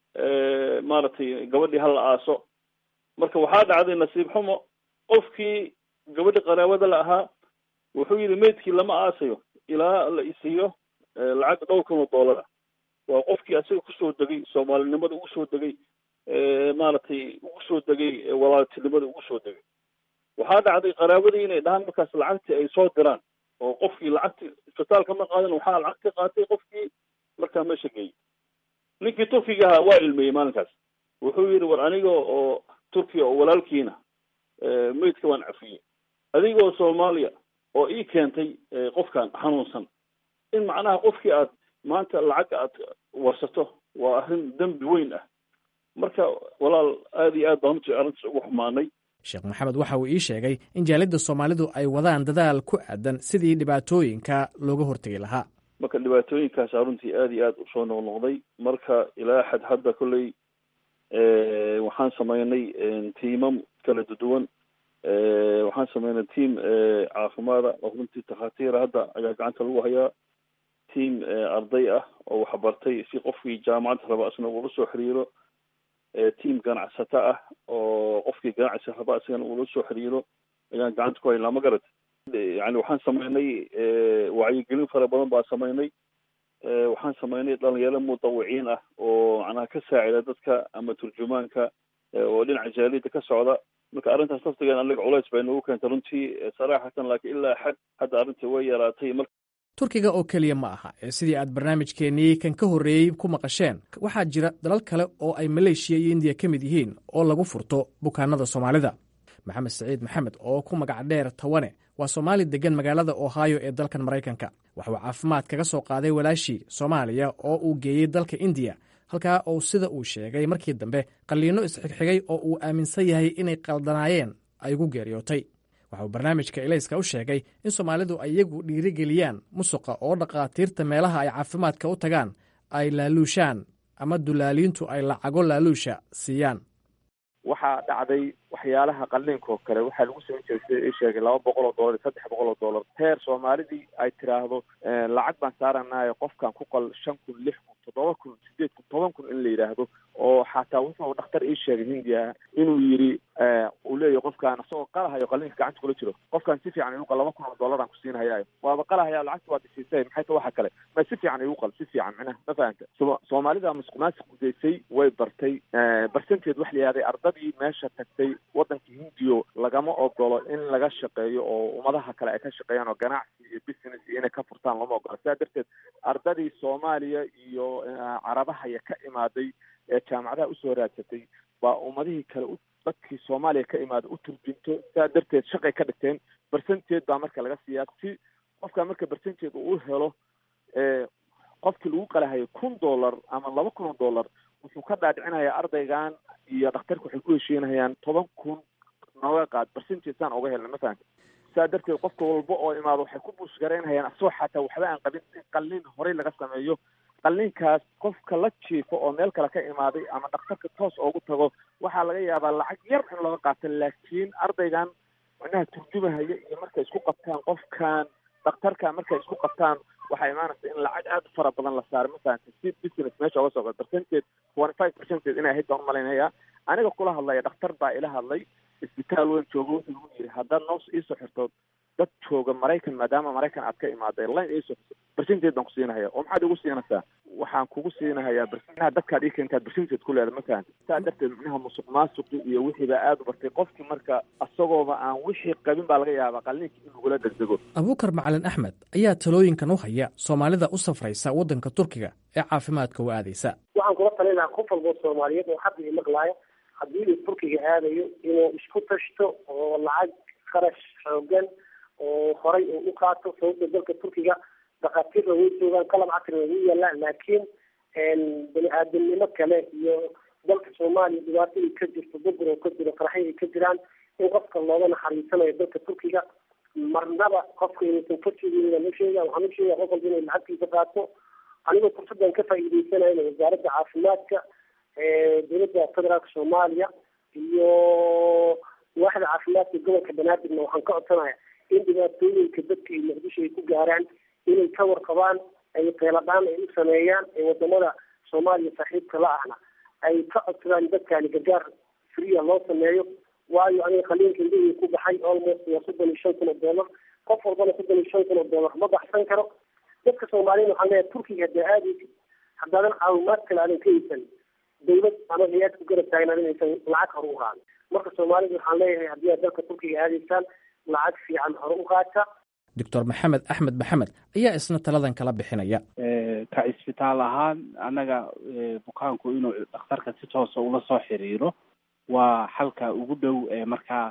Speaker 11: maaragtay gabadhii hala aaso. marka waxaa dhacday nasiib xumo, qofkii gabadhi qaraabada la ahaa wuxuu yidhi meydkii lama aasayo ilaa la isiiyo lacag $2,000. waa qofkii asiga kusoo degay soomaalinimada ugu soo degay, maaragtay ugu soo degay walaaltinimada ugu soo degay. waxaa dhacday qaraabadii inay dhahaan markaas lacagtii ay soo diraan, oo qofkii lacagtii isbitaalka ma qaadan, waxaa lacag ka qaatay qofkii markaa meesha geeyey. ninkii turkiga ahaa waa ilmeeyey maalinkaas, wuxuu yidhi war aniga oo turkiya oo walaalkiina meydka waan cafiyey, adiga oo Soomaaliya oo ii keentay qofkan xanuunsan, in macnaha qofkii aad maanta lacag aad warsato waa arrin dembi weyn ah. marka walaal aad iyo aad baan arrintaas ugu xumaanay.
Speaker 8: sheekh maxamed waxa uu ii sheegay in jaalidda Soomaalidu ay wadaan dadaal ku aadan sidii dhibaatooyinka looga hortagi lahaa.
Speaker 11: marka dhibaatooyinkaas runtii aad iyo aad usoo noqnoqday. marka ilaa xad hadda kolley waxaan sameynay tiimam kala duwan. waxaan sameynay tiim caafimaada oo runtii takhaatiira hadda ayaa gacanta lagu hayaa, tiim arday ah oo waxbartay si qofkii jaamacadda raba asna uula soo xiriiro, tiim ganacsato ah oo qofkii ganacsi raba asagana uula soo xiriiro ayaan gacanta ku haynaa. ma garat yani waxaan sameynay wacyigelin fara badan baan sameynay. waxaan sameynay dhalinyaro mutawiciin ah oo macnaha ka saacida dadka ama turjumaanka oo dhinaca jaaliyadda ka socda. marka arrintaas laftigeena anaga culays bay nagu keentay runtii saraaxatan, laakiin ilaa xad hadda arrintii way yaraatay.
Speaker 8: turkiga oo keliya ma aha ee sidii aad barnaamijkeennii kan ka horreeyey ku maqasheen, waxaa jira dalal kale oo ay maleeshiya iyo indiya ka mid yihiin oo lagu furto bukaanada Soomaalida. maxamed saciid maxamed oo ku magac dheer Tawane waa Soomaali degan magaalada Ohio ee dalkan Maraykanka. waxa uu caafimaad kaga soo qaaday walaashii Soomaaliya oo uu geeyey dalka Indiya, halkaa oo sida uu sheegay markii dambe qalliino isxigxigay oo uu aaminsan yahay inay qaldanaayeen ay ugu geeriyootay. waxa uu barnaamijka Ilayska u sheegay in Soomaalidu ay iyagu dhiirigeliyaan musuqa oo dhaqaatiirta meelaha ay caafimaadka u tagaan ay laaluushaan ama dulaaliintu ay lacago laaluusha siiyaan.
Speaker 12: waxaa dhacday waxyaalaha qalliinka oo kale waxaa lagu soo jeestay ay sheegay $200 iyo $300 heer soomaalidii ay tiraahdo lacag baan saaranayo qofkan ku qal 5,000 6,000 7,000 8,000 10,000 in la yiraahdo oo xataa wuxuu dhakhtar ii sheegay Hindiya inuu yiri uu leeyahay qofkan asoo qalahayo qalliinka gacanta kula jiro qofkan si fiican inuu qal $2,000 aan ku siinayaa waaba qalahayaa lacagta waa disisay maxay tahay waxa kale ma si fiican inuu qal si fiican macnaha ma fahamta soomaalida musqumaas gudeysay way bartay barsanteed wax la yiraahday ardadii meesha tagtay wadanka Hindiyo lagama ogolo in laga shaqeeyo oo ummadaha kale ay ka shaqeeyaan oo ganacsi iyo business inay ka furtaan lama ogolo sidaa darteed ardadii Soomaaliya iyo Carabaha ay ka imaaday ee jaamacadaha u soo raadsatay baa ummadihii kale dadkii Soomaaliya ka imaaday u turjinto sidaa darteed shaqay ka dhigteen barsanteed baa marka laga siiyaa si qofka marka barsanteed uu helo qofkii lagu qalahayo $1,000 ama $2,000 wuxuu ka dhaadhicinayaa ardaygan iyo dhakhtarku waxay ku heshiinayaan 10,000 nooga qaad barsanteedaan uga helna ma fahamta sidaa darteed qofka walba oo imaado waxay ku buushgaraynayaan asoo xataa waxba aan qabin in qalliin horey laga sameeyo qalliinkaas qofka la jiifo oo meel kale ka imaaday ama dhakhtarka toos ugu tago waxaa laga yaabaa lacag yar in looga qaato laakiin ardaygan macnaha turjumahaya iyo markay isku qabtaan qofkan dhakhtarka markay isku qabtaan waxay imaanaysa in lacag aad u fara badan la saaro ma fahamta si business meesha uga socdo percentage 25% inay ahayd baan umalaynaya aniga kula hadlaya dhakhtar baa ila hadlay isbitaal weyn joogo wuxuu igu yiri haddaad noos iisoo xirto dad jooga Maraykan maadaama Maraykan aad ka imaaday line iisoo percentage baan ku siinaya oo maxaad ugu siinaysaa waxaan kugu siinayaa percentage dadkaad ii keentaad percentage ku leedahay ma fahamta sidaa darteed macnaha musuqmaasuqi iyo wixii baa aad u bartay qofkii marka asagooba aan wixii qabin baa laga yaabaa qalliinka inuu ugula degdego
Speaker 8: Abuukar Macalin Axmed ayaa talooyinkan u haya Soomaalida u safraysa wadanka Turkiga ee caafimaadka u aadaysa
Speaker 10: waxaan kula talinayaa qof walba Soomaaliyeed oo hadda maqlaaya haddii uu Turkiga aadayo inuu isku tashto oo lacag kharash xoogan oo horay u qaato sababta dalka Turkiga dhaqaatiirta way joogaan qalab casri ah way yaalaan laakiin bani'aadamnimo kale iyo dalka Soomaaliya dhibaatooyin ka jirto burbur ka jiro qaraxyo ka jiraan in qofka looga naxariisanayo dalka Turkiga marnaba qofka inuu ka jeediyo la sheegay waxaan u sheegay qof walba inuu lacagtiisa qaato anigoo fursadan ka faa'iideysanayo wasaaradda caafimaadka dowladda federaalka Soomaaliya iyo waaxda caafimaadka gobolka Banaadir waxaan ka codsanayaa in dhibaatooyinka dadka iyo muqdisho ay ku gaaraan inay ka warqabaan ay qeeladaan ay u sameeyaan ee wadamada Soomaaliya saaxiibka la ahna ay ka codsadaan dadkani gargaar free loo sameeyo waayo aniga qaliinka intii ku baxay almost $35,000 qof walbana $35,000 ma baxsan karo dadka Soomaaliyeed waxaan leeyahay Turkiga aadi haddana caawimaad kale aan ka haysan dawlad ama hay'ad ku garab taagan inaysan lacag hor u qaadin marka Soomaalidu waxaan leeyahay haddii aad dalka Turkiga aadaysaan lacag fiican hor u qaata
Speaker 8: Dr. Maxamed Axmed Maxamed ayaa isna taladan kala bixinaya
Speaker 9: ka isbitaal ahaan anaga bukaanku inuu dhakhtarka si toos ah ula soo xiriiro waa xalka ugu dhow marka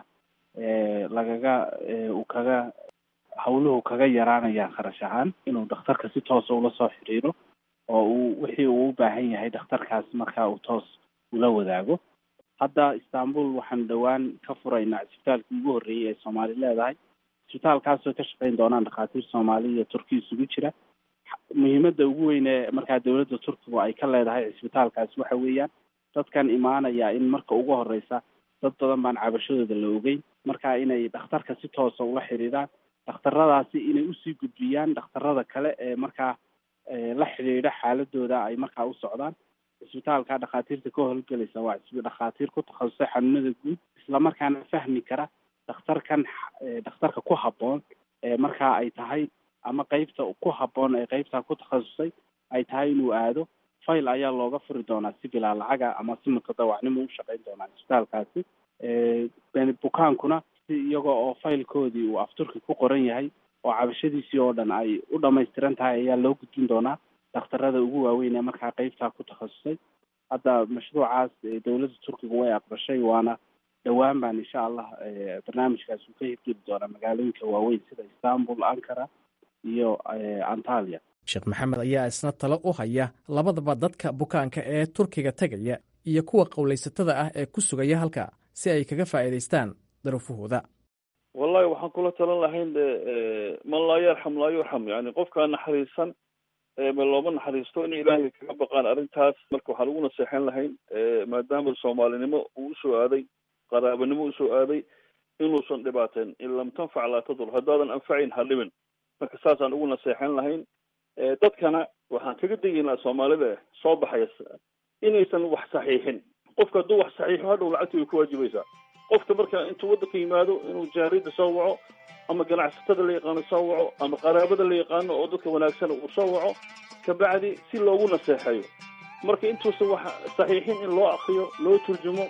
Speaker 9: lagaga uu kaga hawluhu kaga yaraanaya kharash ahaan inuu dhakhtarka si toos ah ula soo xiriiro oo uu wixii uu u baahan yahay dhakhtarkaas marka uu toos ula wadaago hadda Istanbul waxaan dhawaan ka furaynaa isbitaalkii ugu horreeyay ee Soomaali leedahay isbitaalkaasoo ka shaqeyn doonaan dhakhaatiir Soomaali iyo Turki isugu jira muhiimadda ugu weyn ee markaa dowladda Turkiga ay ka leedahay isbitaalkaas waxa weeyaan dadkan imaanaya in marka ugu horeysa dad badan baan cabashadooda la ogeyn marka inay dhakhtarka si toos ah ula xiriiraan dhakhtaradaasi inay usii gudbiyaan dhakhtarada kale ee markaa la xiriira xaaladooda ay markaa u socdaan isbitaalka dhakhaatiirta ka howlgelaysa waa dhakhaatiir ku takhasusay xanuunada guud isla markaana fahmi kara dhakhtarka ku habboon markaa ay tahay ama qeybta ku habboon ee qeybta ku takhasusay ay tahay inuu aado fayl ayaa looga furi doonaa si bilaa lacaga ama si mutadawacnimo u shaqeyn doonaa isbitaalkaasi bukaankuna si iyaga oo faylkoodii uu afturki ku qoran yahay oo cabashadiisii oo dhan ay u dhamaystiran tahay ayaa loo gudbin doonaa dhakhtarada ugu waaweyn ee markaa qeybtaa ku takhasusay hadda mashruucaas dowladda Turkiga way aqbashay waana dhawaan baan insha Allah barnaamijkaas uu ka hirgeli doonaa magaalooyinka waaweyn sida Istanbul, Ankara iyo Antalya.
Speaker 8: Sheekh Maxamed ayaa isna talo u haya labadaba dadka bukaanka ee Turkiga tagaya iyo kuwa qowlaysatada ah ee ku sugaya halka si ay kaga faa'iideystaan darafahooda.
Speaker 11: wallahi waxaan kula talan lahayn man laa yarxam laa yurxam yani qofka naxariisan ma looma naxariisto in ilaahay kaga baqaan arrintaas marka waxaan ugu naseexan lahayn maadaama Soomaalinimo uu soo aaday qaraabanimo usoo aaday inuusan dhibaateen in lam tanfac laa tadur, haddaadan anfacayn ha dhibin. marka saasaan ugu naseexan lahayn. dadkana waxaan kaga degaynaa soomaalida soo baxaya inaysan wax saxiixin. qofka hadduu wax saxiixo hadhow lacagta way ku waajibaysaa. qofka marka intuu waddanka yimaado inuu jaarida soo waco ama ganacsatada la yaqaano soo waco ama qaraabada la yaqaano oo dadka wanaagsan uu soo waco kabacdi si loogu naseexayo. marka intuusan wax saxiixin in loo akriyo, loo turjumo.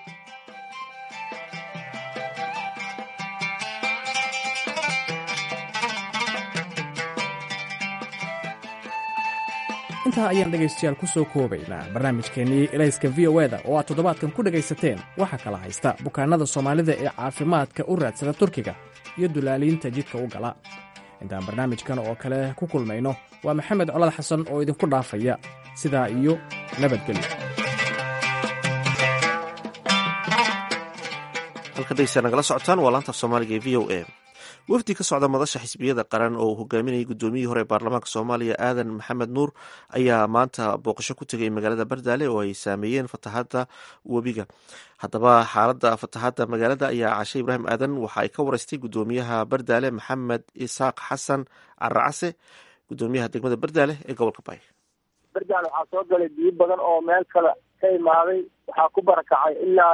Speaker 8: intaa ayaan dhegaystayaal ku soo koobaynaa barnaamijkeennii elayska v o eda oo aad toddobaadkan ku dhegaysateen waxaa kala haysta bukaannada soomaalida ee caafimaadka u raadsada turkiga iyo dulaaliinta jidka u gala. intaan barnaamijkan oo kale ku kulmayno waa maxamed colad xasan oo idinku dhaafaya sidaa iyo nabadgelyo.
Speaker 2: halka dhegeysta nagala socotaan waa laanta soomaaliga ee v o a. wafdi ka socda madasha xisbiyada qaran oo uu hogaaminayay gudoomiyihii hore ee baarlamaanka soomaaliya aadan maxamed nuur ayaa maanta booqasho ku tegay magaalada bardaale oo ay saameeyeen fatahaada webiga. haddaba xaalada fatahaada magaalada ayaa cashe ibraahim aadan waxa ay ka wareystay gudoomiyaha bardaale maxamed isaaq xasan caracase, gudoomiyaha degmada bardaale ee gobolka bay.
Speaker 10: bardaale waxaa soo galay biyo badan oo meel kale ka imaaday, waxaa ku barakacay ilaa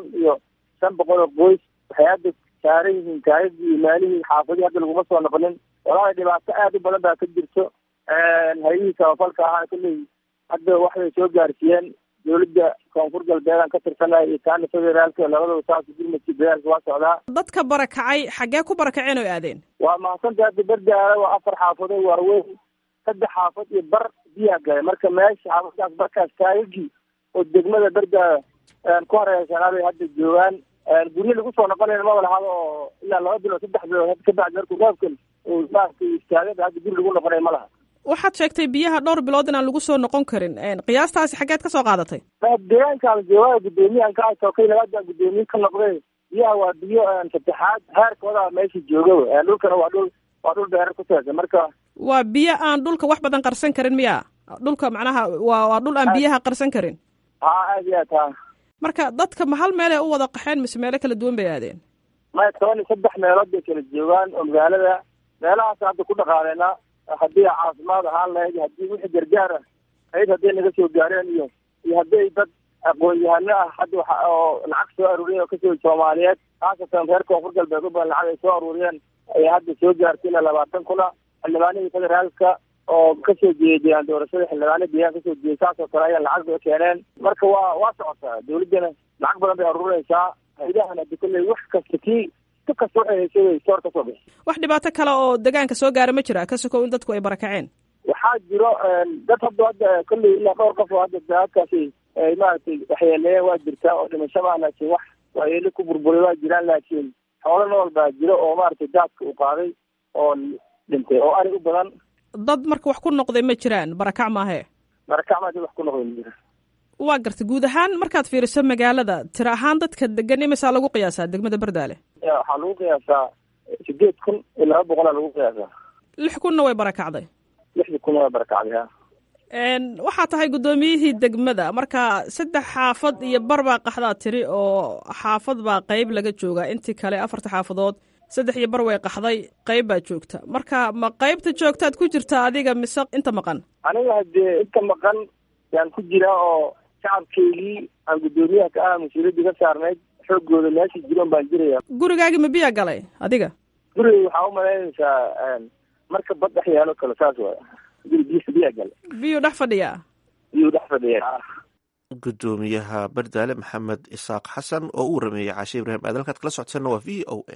Speaker 10: 6,500 oo qoys. waxay hadda saaran yihiin kaayadii iyo maalihii xaafadii hadda laguma soo noqonin. walahi dhibaato aad u badan baa ka jirto. hay-adihii samafalka ahaa kolley hadda waxbay soo gaarsiiyeen. dowladda koonfur galbeedaan ka tirsanaya iyo taana federaalka labadaba saas gurmadkii dadaalka waa socdaa.
Speaker 13: dadka barakacay xaggee ku barakaceen oo aadeen?
Speaker 10: waa mahadsantahay. hadda bardaale waa 4 xaafadood waaweyn, 3 xaafad iyo bar biyaa galay. marka meesha xaafadaas barkaas kaayagii oo degmada bardaale ku hareersanaaday hadda joogaan. guryo lagu soo noqonayna maba lahado oo ilaa 2 bilood 3 bilood kabacdi markuu roobkan uu maaragtay istaagada hadda guri lagu noqonay ma laha.
Speaker 13: waxaad sheegtay biyaha dhowr bilood inaan lagu soo noqon karin. qiyaastaasi xaggeed ka soo qaadatay?
Speaker 10: deegaankaan joogaa gudoomiyahan ka sokay labadan gudoomiye ka noqday. biyaha waa biyo saddexaad heerkooda meesha jooga. dhulkana waa dhul dheerar ku teesan. marka
Speaker 13: waa biyo aan dhulka wax badan qarsan karin miya? dhulka macnaha waa dhul aan biyaha qarsan karin.
Speaker 10: aad iyo aad ha.
Speaker 13: marka dadka ma hal meel ay u wada qaxeen mise meelo kala duwan bay aadeen?
Speaker 10: maya 13 meelood bay kala joogaan oo magaalada. meelahaas hadda ku dhaqaaleena haddii caafimaad ahaan lahayd, haddii wixii gargaar ah ayd hadday naga soo gaareen iyo hadday dad aqoon-yahano ah hadda waxa oo lacag soo aruuriyeen oo kasoo soomaaliyeed khaasatan reer koonfur galbeed u badan lacag ay soo aruuriyeen ayaa hadda soo gaartay ilaa 20 kuna. xildhibaanadii federaalka oo kasoo jeediyaan doorashada xildhibaanada deegaan kasoo jeeday saasoo kale ayaa lacag bay keeneen. marka waa socotaa. dowladdana lacag badan bay aruurinaysaa. haydahan hadda kolley wax kasta si kasta waxay haysay soor ka soo bixi.
Speaker 13: wax dhibaato kale oo deegaanka soo gaara ma jira ka sokow in dadku ay barakaceen?
Speaker 10: waxaa jiro dad hadda kolley ilaa dhowr qof oo hadda daadkaasi ay maaragtay waxyeeleeyeen waa jirtaa oo dhimasho ma laakiin wax waayeelo ku burburay waa jiraan. laakiin xoolo nool baa jiro oo maaragtay daadka u qaaday oo dhintay oo ari u badan.
Speaker 13: dad marka wax ku noqday ma jiraan? barakac maahe?
Speaker 10: barakac maa dad wax ku noqday ma jiraan.
Speaker 13: waa gartay. guud ahaan markaad fiiriso magaalada tiro ahaan dadka degan imisaa lagu qiyaasaa degmada bardaale?
Speaker 10: waxaa lagu qiyaasaa 8,000 ilaa 200 lagu qiyaasaa.
Speaker 13: 6,000 way barakacday.
Speaker 10: 6,000 way barakacday ha.
Speaker 13: waxaa tahay gudoomiyihii degmada. marka 3 xaafad iyo bar baa qaxdaa tiri oo xaafad baa qayb laga joogaa. intii kale 4 xaafadood 3 iyo bar way qaxday, qayb baa joogta. marka ma qaybta joogtaad ku jirtaa adiga mise inta maqan?
Speaker 10: aniga haddee inta maqan yaan ku jiraa oo shacabkeygii aan gudoomiyaha ka ah mas-uuliyadda ka saarnayd xoogooda meesha jiroon baan jiraya.
Speaker 13: gurigaagi ma biyaa galay adiga?
Speaker 10: gurigay waxaa u malaynaysaa marka bad dhex yaalo kale saas waay. biyaa galay.
Speaker 13: biyuu dhex fadhiyaa?
Speaker 10: biyuu dhex fadhiyaa.
Speaker 2: gudoomiyaha bardaale maxamed isaaq xasan oo u warameeyey cashe ibraahim aadan. halkaad kala socoteenna waa v o a.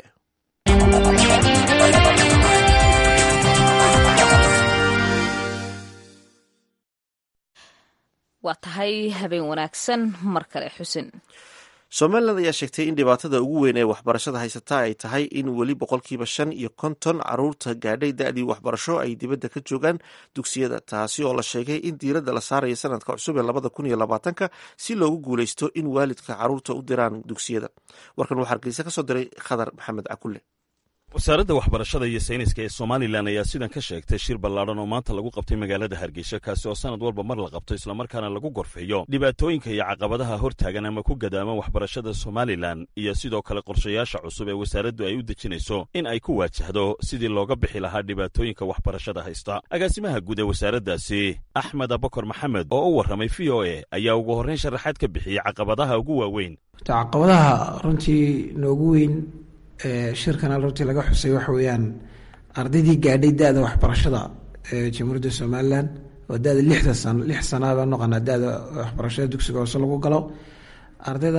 Speaker 3: waa tahay habeen wanaagsan mar kale xusin.
Speaker 2: somalilan ayaa sheegtay in dhibaatada ugu weyn ee waxbarashada haysata ay tahay in weli 50% caruurta gaadhay da-dii waxbarasho ay dibadda ka joogaan dugsiyada, taasi oo la sheegay in diiradda la saarayo sanadka cusub ee 2020 si loogu guuleysto in waalidka caruurta u diraan dugsiyada. warkan waxaa hargeysa ka soo diray khadar maxamed cakulle.
Speaker 14: wasaaradda waxbarashada iyo sayniska ee somalilan ayaa sidan ka sheegtay shir ballaadhan oo maanta lagu qabtay magaalada hargeysa kaasi oo sanad walba mar la qabto islamarkaana lagu gorfeeyo dhibaatooyinka iyo caqabadaha hortaagan ama ku gadaaman waxbarashada somalilan iyo sidoo kale qorshayaasha cusub ee wasaaraddu ay u dejinayso in ay ku waajahdo sidii looga bixi lahaa dhibaatooyinka waxbarashada haysta agaasimaha guud ee wasaaraddaasi axmed abakar maxamed oo u warramay v o a ayaa ugu horrayn sharaxaad ka bixiyey caqabadaha ugu waaweyn
Speaker 15: caqabadaha runtii noogu weyn shirkana runtii laga xusay waxa weeyaan ardaydii gaadhay da-da waxbarashada ee jamhuuriyadda somalilan oo da-da lix sana baan noqonaa da-da waxbarashada dugsiga hoose lagu galo ardayda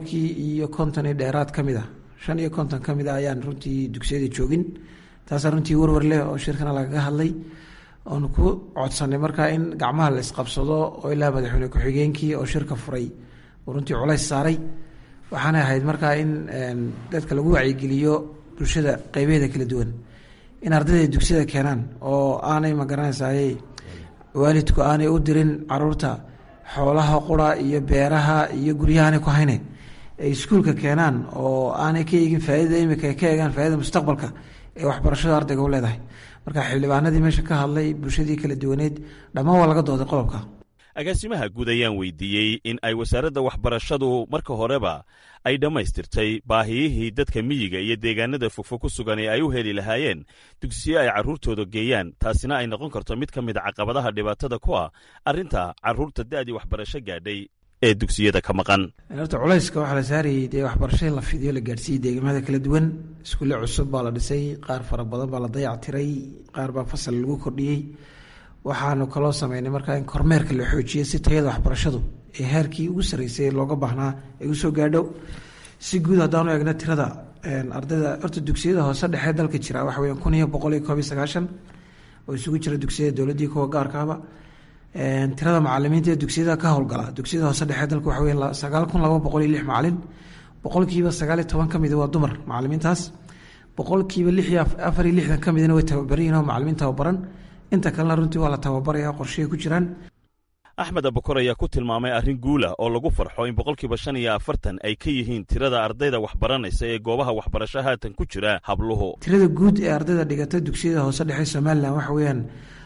Speaker 15: 50% dheeraad ka mid ah 50 ka mid ah ayaan runtii dugsiyada joogin taas runtii warwar leh oo shirkana lagaga hadlay oon ku codsanay markaa in gacmaha la isqabsado oo ilaa madaxweyne ku-xigeenkii oo shirka furay oo runtii culays saaray waxaana ahayd markaa in dadka lagu wacyigeliyo bulshada qaybaheeda kala duwan in ardayda dugsiyada keenaan oo aanay magaranaysaay waalidku aanay u dirin caruurta xoolaha qura iyo beeraha iyo guryahaanay ku hayne ay iskuulka keenaan oo aanay ka eegin faa'iidada imika ay ka eegaan faa'iidada mustaqbalka ee waxbarashada ardayga u leedahay marka xildhibaanadii meesha ka hadlay bulshadii kala duwaneed dhammaan waa laga dooday qodobka
Speaker 14: agaasimaha guud ayaan weydiiyey in ay wasaaradda waxbarashadu marka horeba ay dhammaystirtay baahiyihii dadka miyiga iyo deegaanada fogfog ku sugan ee ay u heli lahaayeen dugsiyo ay carruurtooda geeyaan taasina ay noqon karto mid ka mid a caqabadaha dhibaatada ku ah arrinta carruurta da'dii waxbarasho gaadhay ee dugsiyada ka maqan
Speaker 15: horta culayska waxaa la saarayay dee waxbarashada la fidiyo la gaadhsiiyey deegamada kala duwan iskuulle cusub baa la dhisay qaar fara badan baa la dayactiray qaar baa fasal lagu kordhiyey waxaanu kaloo sameynay markaa in kormeerka la xoojiyey si tayada waxbarashadu ee heerkii ugu sarreysay looga baahnaa ay usoo gaadho si guud haddaanu eegna tirada ardayda horta dugsiyada hoose dhexe dalka jira waxa weeyaan 1119 oo isugu jira dugsiyada dowladdii kuwa gaarkaaba tirada macalimiinta ee dugsiyada ka howlgala dugsiyada hoose dhexe dalka waxa weeyaan 9206 macalin boqolkiiba 19 ka mid waa dumar macalimiintaas boqolkiiba 64 ka midna way tababaran oo macalimiin tababaran inta kalena runtii waa la tababaraya qorsheey ku jiraan
Speaker 14: axmed abakar ayaa ku tilmaamay arrin guula oo lagu farxo in 45% ay ka yihiin tirada ardayda waxbaranaysa ee goobaha waxbarasho haatan ku jira habluhu
Speaker 15: tirada guud ee ardayda dhigata dugsiyada hoose dhexe somalilan waxa weeyaan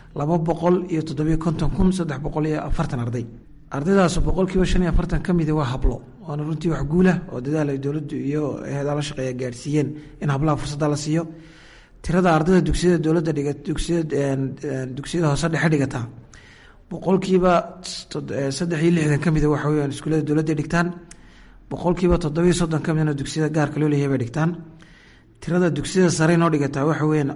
Speaker 15: 257,340 arday ardaydaas boqolkiiba 45 ka mid waa hablo waana runtii wax guula oo dadaal ay dowladdu iyo hay'adaha la shaqeeya gaarsiiyeen in hablaha fursada la siiyo tirada ardayda dugsiyada dowladda dhigata dugsiyada hoose dhexe dhigata boqolkiiba 63 ka mid waxa weeyaan iskuulada dowladda dhigtaan boqolkiiba 37 ka midna dugsiyada gaarka loo leeyahay bay dhigtaan tirada dugsiyada sare noo dhigata waxa weeyaan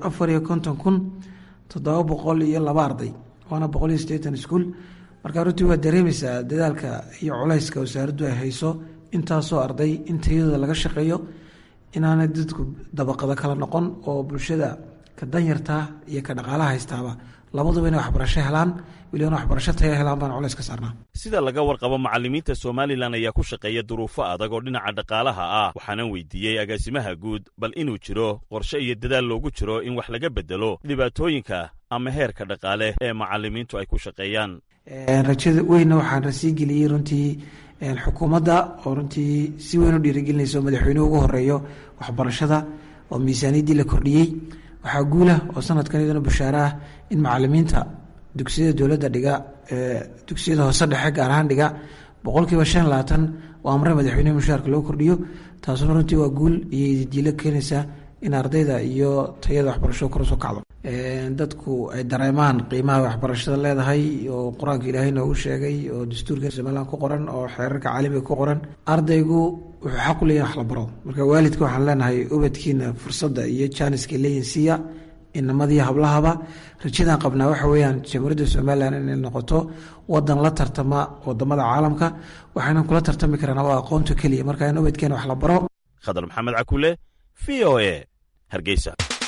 Speaker 15: 54,702 arday waana 180 iskuul marka runtii waa dareemaysaa dadaalka iyo culayska wasaaraddu ay hayso intaasoo arday in tayadooda laga shaqeeyo inaanay dadku dabaqada kala noqon oo bulshada ka danyarta iyo ka dhaqaalaha haystaaba labaduba inay waxbarasho helaan weliba waxbarasho tayo helaan baan culays ka saarnaa
Speaker 14: sida laga warqabo macallimiinta somalilan ayaa ku shaqeeya duruufo adag oo dhinaca dhaqaalaha ah waxaana weydiiyey agaasimaha guud bal inuu jiro qorshe iyo dadaal loogu jiro in wax laga bedelo dhibaatooyinka ama heerka dhaqaale ee macallimiintu ay ku shaqeeyaan
Speaker 15: rajada weynna waxaan rasii geliyey runtii xukuumadda oo runtii si weyn u dhiirigelinaysa oo madaxweynuhu ugu horeeyo waxbarashada oo miisaaniyaddii la kordhiyey waxaa guulah oo sanadkan iyaduna bushaare ah in macalimiinta dugsiyada dowladda dhiga dugsiyada hoose dhexe gaar ahaan dhiga boqolkiiba 25 oo amre madaxweynuhu mushaarka loo kordhiyo taasuna runtii waa guul iyo diilo keenaysa in ardayda iyo tayada waxbarashada kor usoo kacdo dadku ay dareemaan qiimaha waxbarashada leedahay oo qur-aanka ilaahay noogu sheegay oo dastuurka somaliland ku qoran oo xeerarka caalamiga ku qoran ardaygu wuxuu xaq u leeyahay wax la baro marka waalidka waxaan leenahay ubadkiina fursadda iyo jaaniska leeyihin siiya inamadii hablahaba rajadaan qabnaa waxa weeyaan jamhuuriyadda somaliland inay noqoto wadan la tartama wadamada caalamka waxaynan kula tartami karaan waa aqoonta keliya marka in ubadkeena wax la baro
Speaker 14: khadar maxamed cakule v o a hargeysa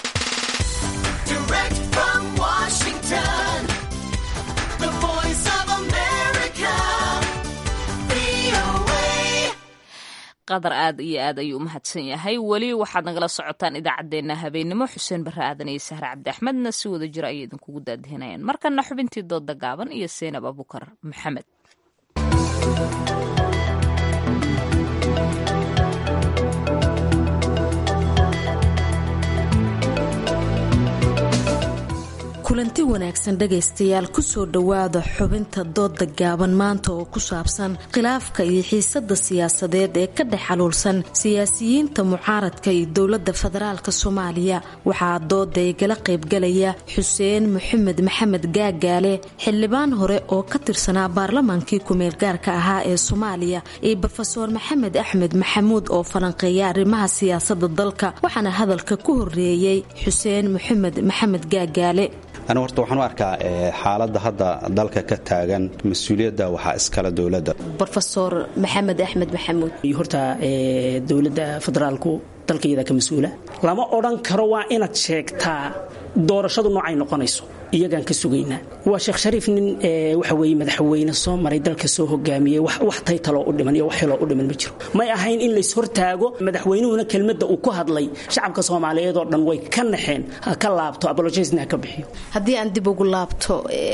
Speaker 3: qadar aad iyo aad ayuu u mahadsan yahay weli waxaad nagala socotaan idaacaddeenna habeennimo xuseen barre aadan iyo sahre cabdi axmedna si wada jiro ayay idinkugu daadihinayaan markana xubintii dooda gaaban iyo seynab abukar maxamed
Speaker 16: kulanti wanaagsan dhegaystayaal kusoo dhowaada xubinta dooda gaaban maanta oo ku saabsan khilaafka iyo xiisada siyaasadeed ee ka dhex xaluulsan siyaasiyiinta mucaaradka iyo dowlada federaalk soomaaliya waxaa dooda igala qaybgalaya xuseen maxamed maxamed gaagaale xildhibaan hore oo ka tirsanaa baarlamaankii ku-meelgaarka ahaa ee soomaaliya iyo brofeor maxamed axmed maxamuud oo falanqeeya arrimaha siyaasada dalka waxaana hadalka ku horeeyey xuseen maxamed maxamed gaagaale.
Speaker 17: أنا horta waxaan u arkaa xaaladda hadda dalka ka taagan mas'uuliyadda waxaa iskala dawladda.
Speaker 16: Professor Maxamed Axmed Maxamuud
Speaker 18: horta dawladda federaalku dalkeeda ka mas'uula lama oran karo waa inaad sheegtaa doorashadu noocay noqonayso iyagaan ka sugaynaa waa Sheekh Shariif nin waxa weeye madaxweyne soo maray dalka soo hogaamiyay wax taytalo u dhiman iyo wax xilo u dhiman ma jiro may ahayn in la is hortaago madaxweynuhuna kelmadda uu ku hadlay shacabka Soomaaliyeed oo dhan way ka naxeen ka laabto apologies-na ka bixiyo
Speaker 16: haddii aan dib ugu laabto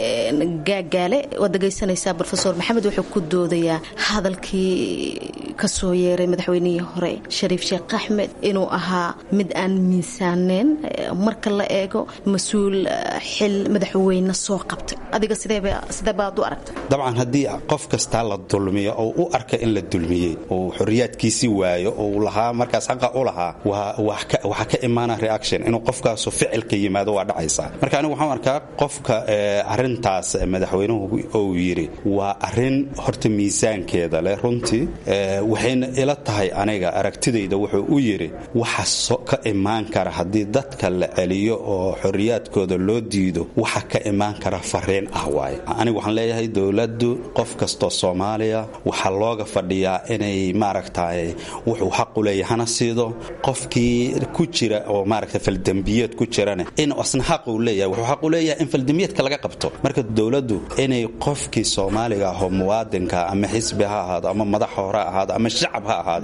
Speaker 16: gaagaale wada geysanaysa Professor Maxamed wuxuu ku doodayaa hadalkii ka soo yeeray madaxweynihii hore Shariif Sheekh Axmed inuu ahaa mid aan miisaaneen marka la eego mas'uul xil madaxweyne soo qabtay adiga sidee baad u aragtay
Speaker 17: dabcan haddii qof kasta la dulmiyo oo u arka in la dulmiyay oo xorriyadkiisi waayo oo lahaa markaas xaq u lahaa waxa ka imaana reaction inuu qofkaas ficilka yimaado waa dhacaysa marka anigu waxaan arkaa qofka arintaas madaxweynuhu oo yiri waa arin horta miisaankeeda leh runtii waxayna ila tahay aniga aragtidayda wuxuu u yiri waxa ka imaan kara haddii dadka la celiyo oo xorriyadkooda loo diido waxa ka imaan kara fariin ah waay anigu waxaan leeyahay dawladdu qof kasto Soomaaliya waxa looga fadhiyaa inay maaragtay wuxuu xaq u leeyahay hana siido qofkii ku jira oo maaragtay faldambiyad ku jirana in asna xaq u leeyahay wuxuu xaq u leeyahay in faldambiyadka laga qabto marka dawladdu inay qofkii Soomaaliga ah oo muwaadinka ama xisbi ha ahaado ama madax hore ahaado ama shacab ha ahaado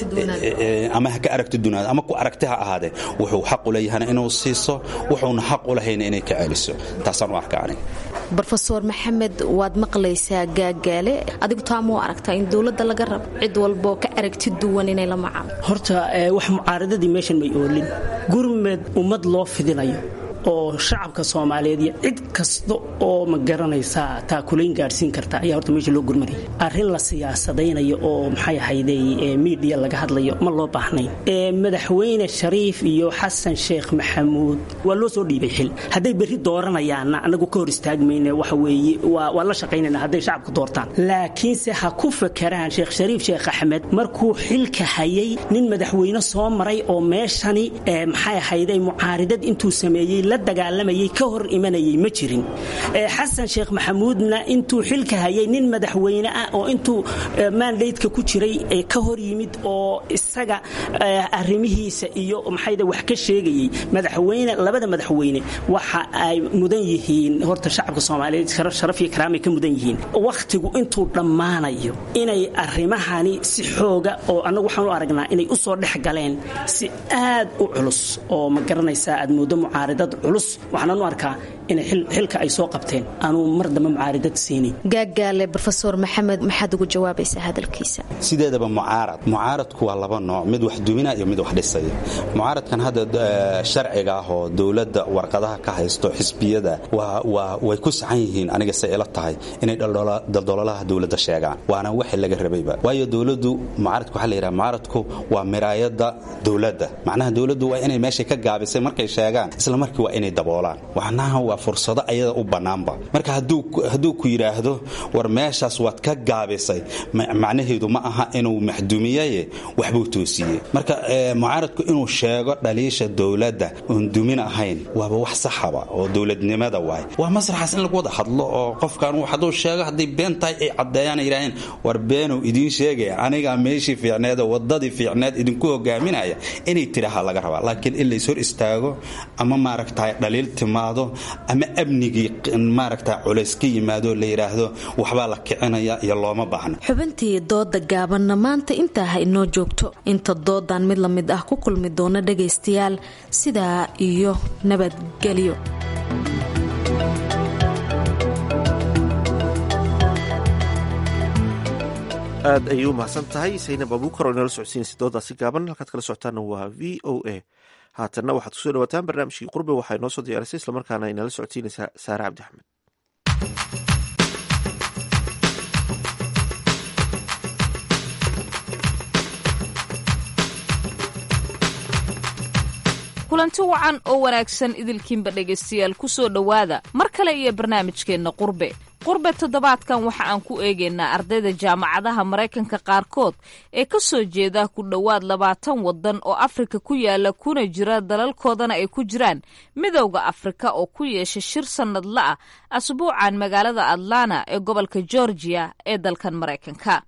Speaker 17: ama ka aragti dunaad ama ku aragti ha ahaade wuxuu xaq u leeyahay inuu siiso wuxuuna xaq u lahayn inay ka celiso taasaan u arkaa aniga
Speaker 16: Professor Maxamed waad maqlaysaa gaagaale adigu taamo aragtaa in dawladda laga rabo cid walba ka aragti duwan inay la macaan
Speaker 18: horta wax mucaaradadii meeshan may oolin gurmad ummad loo fidinayo oo shacabka Soomaaliyeed iyo cid kasta oo ma garanaysa taa kuleyn gaarsiin karta ayaa horta meesha loo gurmaday arrin la siyaasadeynayo oo maxay ahaydey media laga hadlayo ma loo baahnayn madaxweyne Shariif iyo Xasan Sheekh Maxamuud waa loo soo dhiibay xil haday bari dooranayaan anagu ka hor istaagmayna waxa weeye waa la shaqeynayna haday shacabku doortaan laakiin se ha ku fakaraan Sheekh Shariif Sheekh Axmed markuu xilka hayay nin madaxweyne soo maray oo meeshani maxay ahaydey mucaaradad intuu sameeyay la dagaalamayay ka hor imanayay ma jirin Xasan Sheekh Maxamuudna intuu xilka hayay nin madaxweyne ah oo intuu mandate-ka ku jiray ka hor yimid oo isaga arrimihiisa iyo maxayda wax ka sheegayay madaxweyne labada madaxweyne waxa ay mudan yihiin horta shacabka Soomaaliyeed sharaf iyo karaamo ka mudan yihiin waqtigu intuu dhamaanayo inay arrimahani si xooga oo anagu waxaan u aragnaa inay u soo dhex galeen si aad u culus oo ma garanaysaa aad moodo mucaaradad culus waxaan u arkaa in xilka ay soo qabteen aanu mar dambe mucaaradad siinay
Speaker 16: gaagaale Professor Maxamed maxaad ugu jawaabaysaa hadalkiisa
Speaker 17: sideedaba mucaaradku waa laba nooc mid wax duminaa iyo mid wax dhisaya mucaaradkan hadda sharciga ah oo dawladda warqadaha ka haysto xisbiyada way ku saxan yihiin aniga say ila tahay inay daldololaha dawladda sheegaan waana wax laga rabayba waayo dawladdu mucaaradku waxa la yiraahdaa mucaaradku waa miraayada dawladda macnaha dawladdu waa inay meesha ka gaabisay markay sheegaan isla markii waa inay daboolaan waxnaha waa fursado ayada u banaanba marka haduu ku yiraahdo war meeshaas waad ka gaabisay macnaheedu ma aha inuu maxduumiyay waxbuu toosiyay marka mucaaradku inuu sheego dhaliisha dawladda oo dumin ahayn waa wax saxaba oo dawladnimada waay waa masraxas in lagu wada hadlo oo qofkan uu haduu sheego hadii beentay ay cadeeyaan ilaahin war beenu idin sheegay aniga meeshii fiicneed wadadii fiicneed idinku hogaaminaya inay tiraha laga rabaa laakiin in la is hor istaago ama maaragtay dhaliil timaado ama abnigi maaragtay culays ka yimaado la yiraahdo waxba la kicinaya iyo looma baahna
Speaker 16: xubintii dooda gaabanna maanta inta ha inoo joogto inta doodan mid la mid ah ku kulmi doona dhageystayaal sidaa iyo nabadgelyo
Speaker 2: aad ayuu mahadsan tahay Saynab Abuukar oo inala socodsiinaysa doodaasi gaaban halkaad kala socotaana waa VOA haatanna waxaad kusoo dhawaataan barnaamijkii qurbe waxay noo soo diyaarisay islamarkaana inala socodsiinaysaa saare cabdi axmed.
Speaker 3: kulanti wacan oo wanaagsan idilkiinba dhegaystayaal ku soo dhowaada mar kale iyo barnaamijkeenna qurbe toddobaadkan waxa aan ku eegaynaa ardayda jaamacadaha maraykanka qaarkood ee ka soo jeeda ku dhowaad 20 waddan oo afrika ku yaala kuna jira dalalkoodana ay ku jiraan midowda afrika oo ku yeesha shir sannadla ah asbuucan magaalada atlanta ee gobolka georgia ee dalkan maraykanka.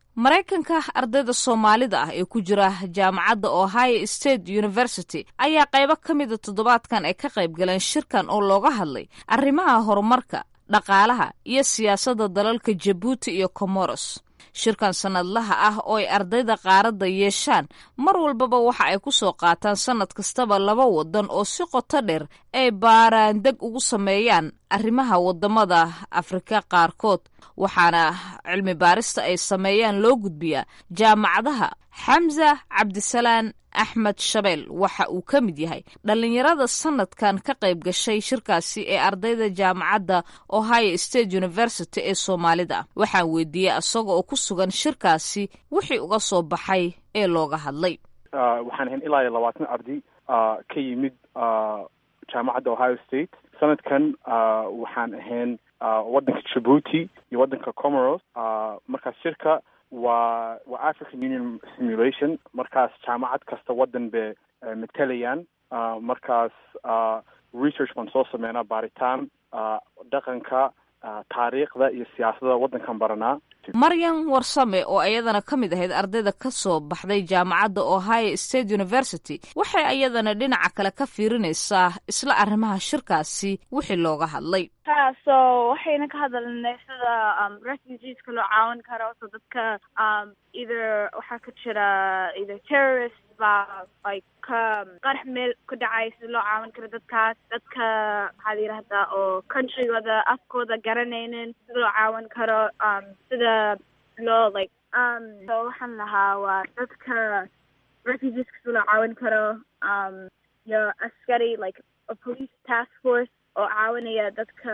Speaker 3: ardayda soomaalida ah ee ku jira jaamacadda ohio state university ayaa qaybo ka mida toddobaadkan ay ka qayb galeen shirkan oo looga hadlay arrimaha horumarka dhaqaalaha iyo siyaasadda dalalka jabuuti iyo comoros. shirkan sannadlaha ah oo ay ardayda qaaradda yeeshaan mar walbaba waxa ay ku soo qaataan sannad kastaba 2 waddan oo si qoto dheer ay baaraandeg ugu sameeyaan arrimaha waddamada afrika qaarkood, waxaana cilmi baarista ay sameeyaan loo gudbiyaa jaamacadaha. xamza cabdisalaan axmed shabeel waxa uu ka mid yahay dhallinyarada sanadkan ka qayb gashay shirkaasi ee ardayda jaamacadda ohio state university ee soomaalida. waxaan weydiiyey isaga oo ku sugan shirkaasi wixii uga soo baxay ee looga hadlay.
Speaker 19: waxaan ahayn ilaa 20 arday ka yimid jaamacadda ohio state sanadkan. waxaan ahayn waddanka jabuuti iyo waddanka comoros. markaas shirka waa African Union simulation. markaas jaamacad kasta waddan bay matalayaan. markaas research baan soo sameynaa, baaritaan dhaqanka, taariikhda iyo siyaasadda waddankan baranaa.
Speaker 3: maryan warsame oo ayadana ka mid ahayd ardayda ka soo baxday jaamacadda ohio state university waxay ayadana dhinaca kale ka fiirinaysaa isla arrimaha shirkaasi wixii looga hadlay.
Speaker 20: so waxayna ka hadalnay sida refugeeska loo caawin karo. so dadka either waxaa ka jira either terrorist baa like qarax meel ku dhacay sida loo caawin karo dadkaas. dadka maxaa la yidhahdaa oo countrygooda afkooda garanaynin sida loo caawin karo. sida loo like so waxaan lahaa waa dadka refugeeska sida loo caawin karo. iyo askari like a police task force oo caawinaya dadka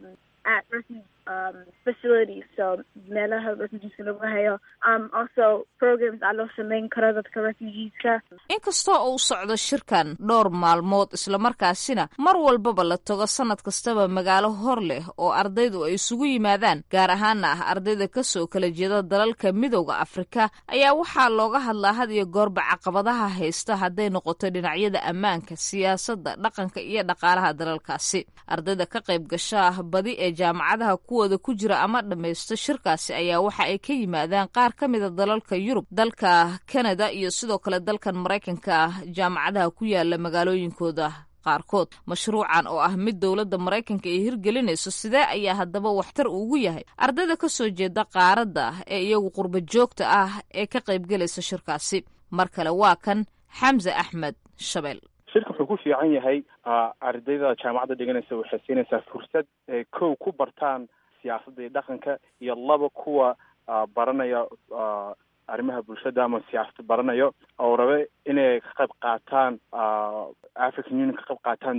Speaker 20: at refugee facilities. so meelaha refugeeska lagu hayo. also programs aa loo sameyn karo dadka refugeeska.
Speaker 3: inkastoo uu socdo shirkan dhowr maalmood islamarkaasina mar walbaba la tago sanad kastaba magaalo hor leh oo ardaydu ay isugu yimaadaan, gaar ahaana ah ardayda kasoo kala jeeda dalalka midowda afrika, ayaa waxaa looga hadlaa had iyo goorba caqabadaha haysta hadday noqoto dhinacyada ammaanka, siyaasadda, dhaqanka iyo dhaqaalaha dalalkaasi. ardayda ka qayb gasha badi ee jaamacadaha kuwooda ku jira ama dhammaysto shirkaasi ayaa waxa ay ka yimaadaan qaar ka mida dalalka yurub, dalka canada iyo sidoo kale dalkan maraykanka jaamacadaha ku yaala magaalooyinkooda qaarkood. mashruucan oo ah mid dowladda maraykanka ay hirgelinayso sidee ayaa haddaba waxtar ugu yahay ardayda ka soo jeeda qaaradda ee iyagu qurba joogta ah ee ka qaybgelaysa shirkaasi. mar kale waa kan xamza axmed shabeel.
Speaker 19: shirka wuxuu ku fiican yahay ardayda jaamacadda dhiganaysa waxay siinaysaa fursad ay kow ku bartaan siyaasadda iyo dhaqanka, iyo 2 kuwa baranaya arrimaha bulshada ama siyaasada baranayo oo rabe inay ka qayb qaataan African Union ka qayb qaataan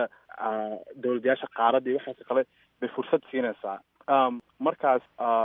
Speaker 19: dowladayaasha qaaradda iyo waxaas kale bay fursad siinaysaa. markaas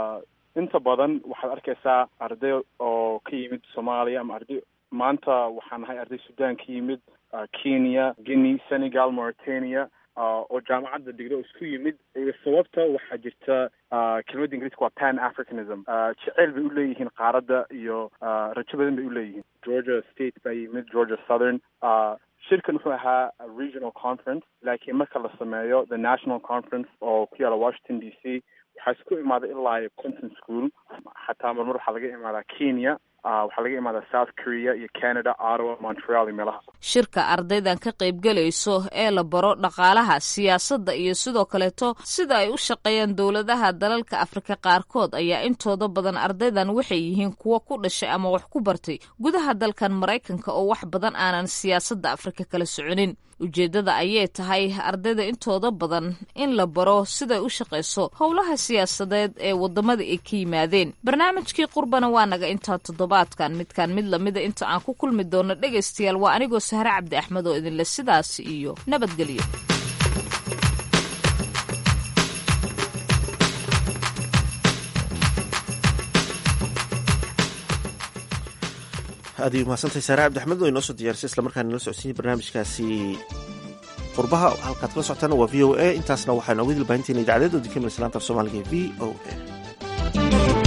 Speaker 19: inta badan waxaad arkaysaa arday oo ka yimid Soomaaliya ama arday maanta waxaan nahay arday Sudan ka yimid, Kenya, Guinea, Senegal, Mauritania oo jaamacadda dhigda isku yimid. sababta waxaa jirta kelmadda ingiriiska waa pan africanism. jeceyl bay u leeyihiin qaaradda iyo rajo badan bay u leeyihiin. Georgia State baa yimid, Georgia Southern. shirkan wuxuu ahaa regional conference, laakiin marka la sameeyo the national conference oo ku yaala Washington DC waxaa isku imaaday ilaa 50 school. xataa marmar waxaa laga imaadaa Kenya, waxaa laga imaadaa South Korea iyo Canada, Ottawa, Montreal iyo meelaha.
Speaker 3: shirka ardaydan ka qaybgelayso ee la baro dhaqaalaha, siyaasadda iyo sidoo kaleeto sida ay u shaqeeyaan dowladaha dalalka afrika qaarkood ayaa intooda badan ardaydan waxay yihiin kuwo ku dhashay ama wax ku bartay gudaha dalkan maraykanka oo wax badan aanan siyaasadda afrika kala soconin. ujeeddada ayay tahay ardayda intooda badan in la baro siday u shaqayso howlaha siyaasadeed ee waddamada ay ka yimaadeen. barnaamijkii qurbana waa naga intaa toddobaadkan midkaan mid lamida inta aan ku kulmi doono dhegaystayaal waa anigoo sahre cabdi axmed oo idinle sidaas iyo nabadgelyo.
Speaker 2: aad umahadsantahay saare cabdi axmed oo inoo soo diyaarisay islamarkaana nala socodsiiyey barnaamijkaasi qurbaha. halkaad kala socotaan waa v o a. intaasna waxaa nooga dilbaahinteena idaacadeed oo dikamislaanta af soomaaliga v o a.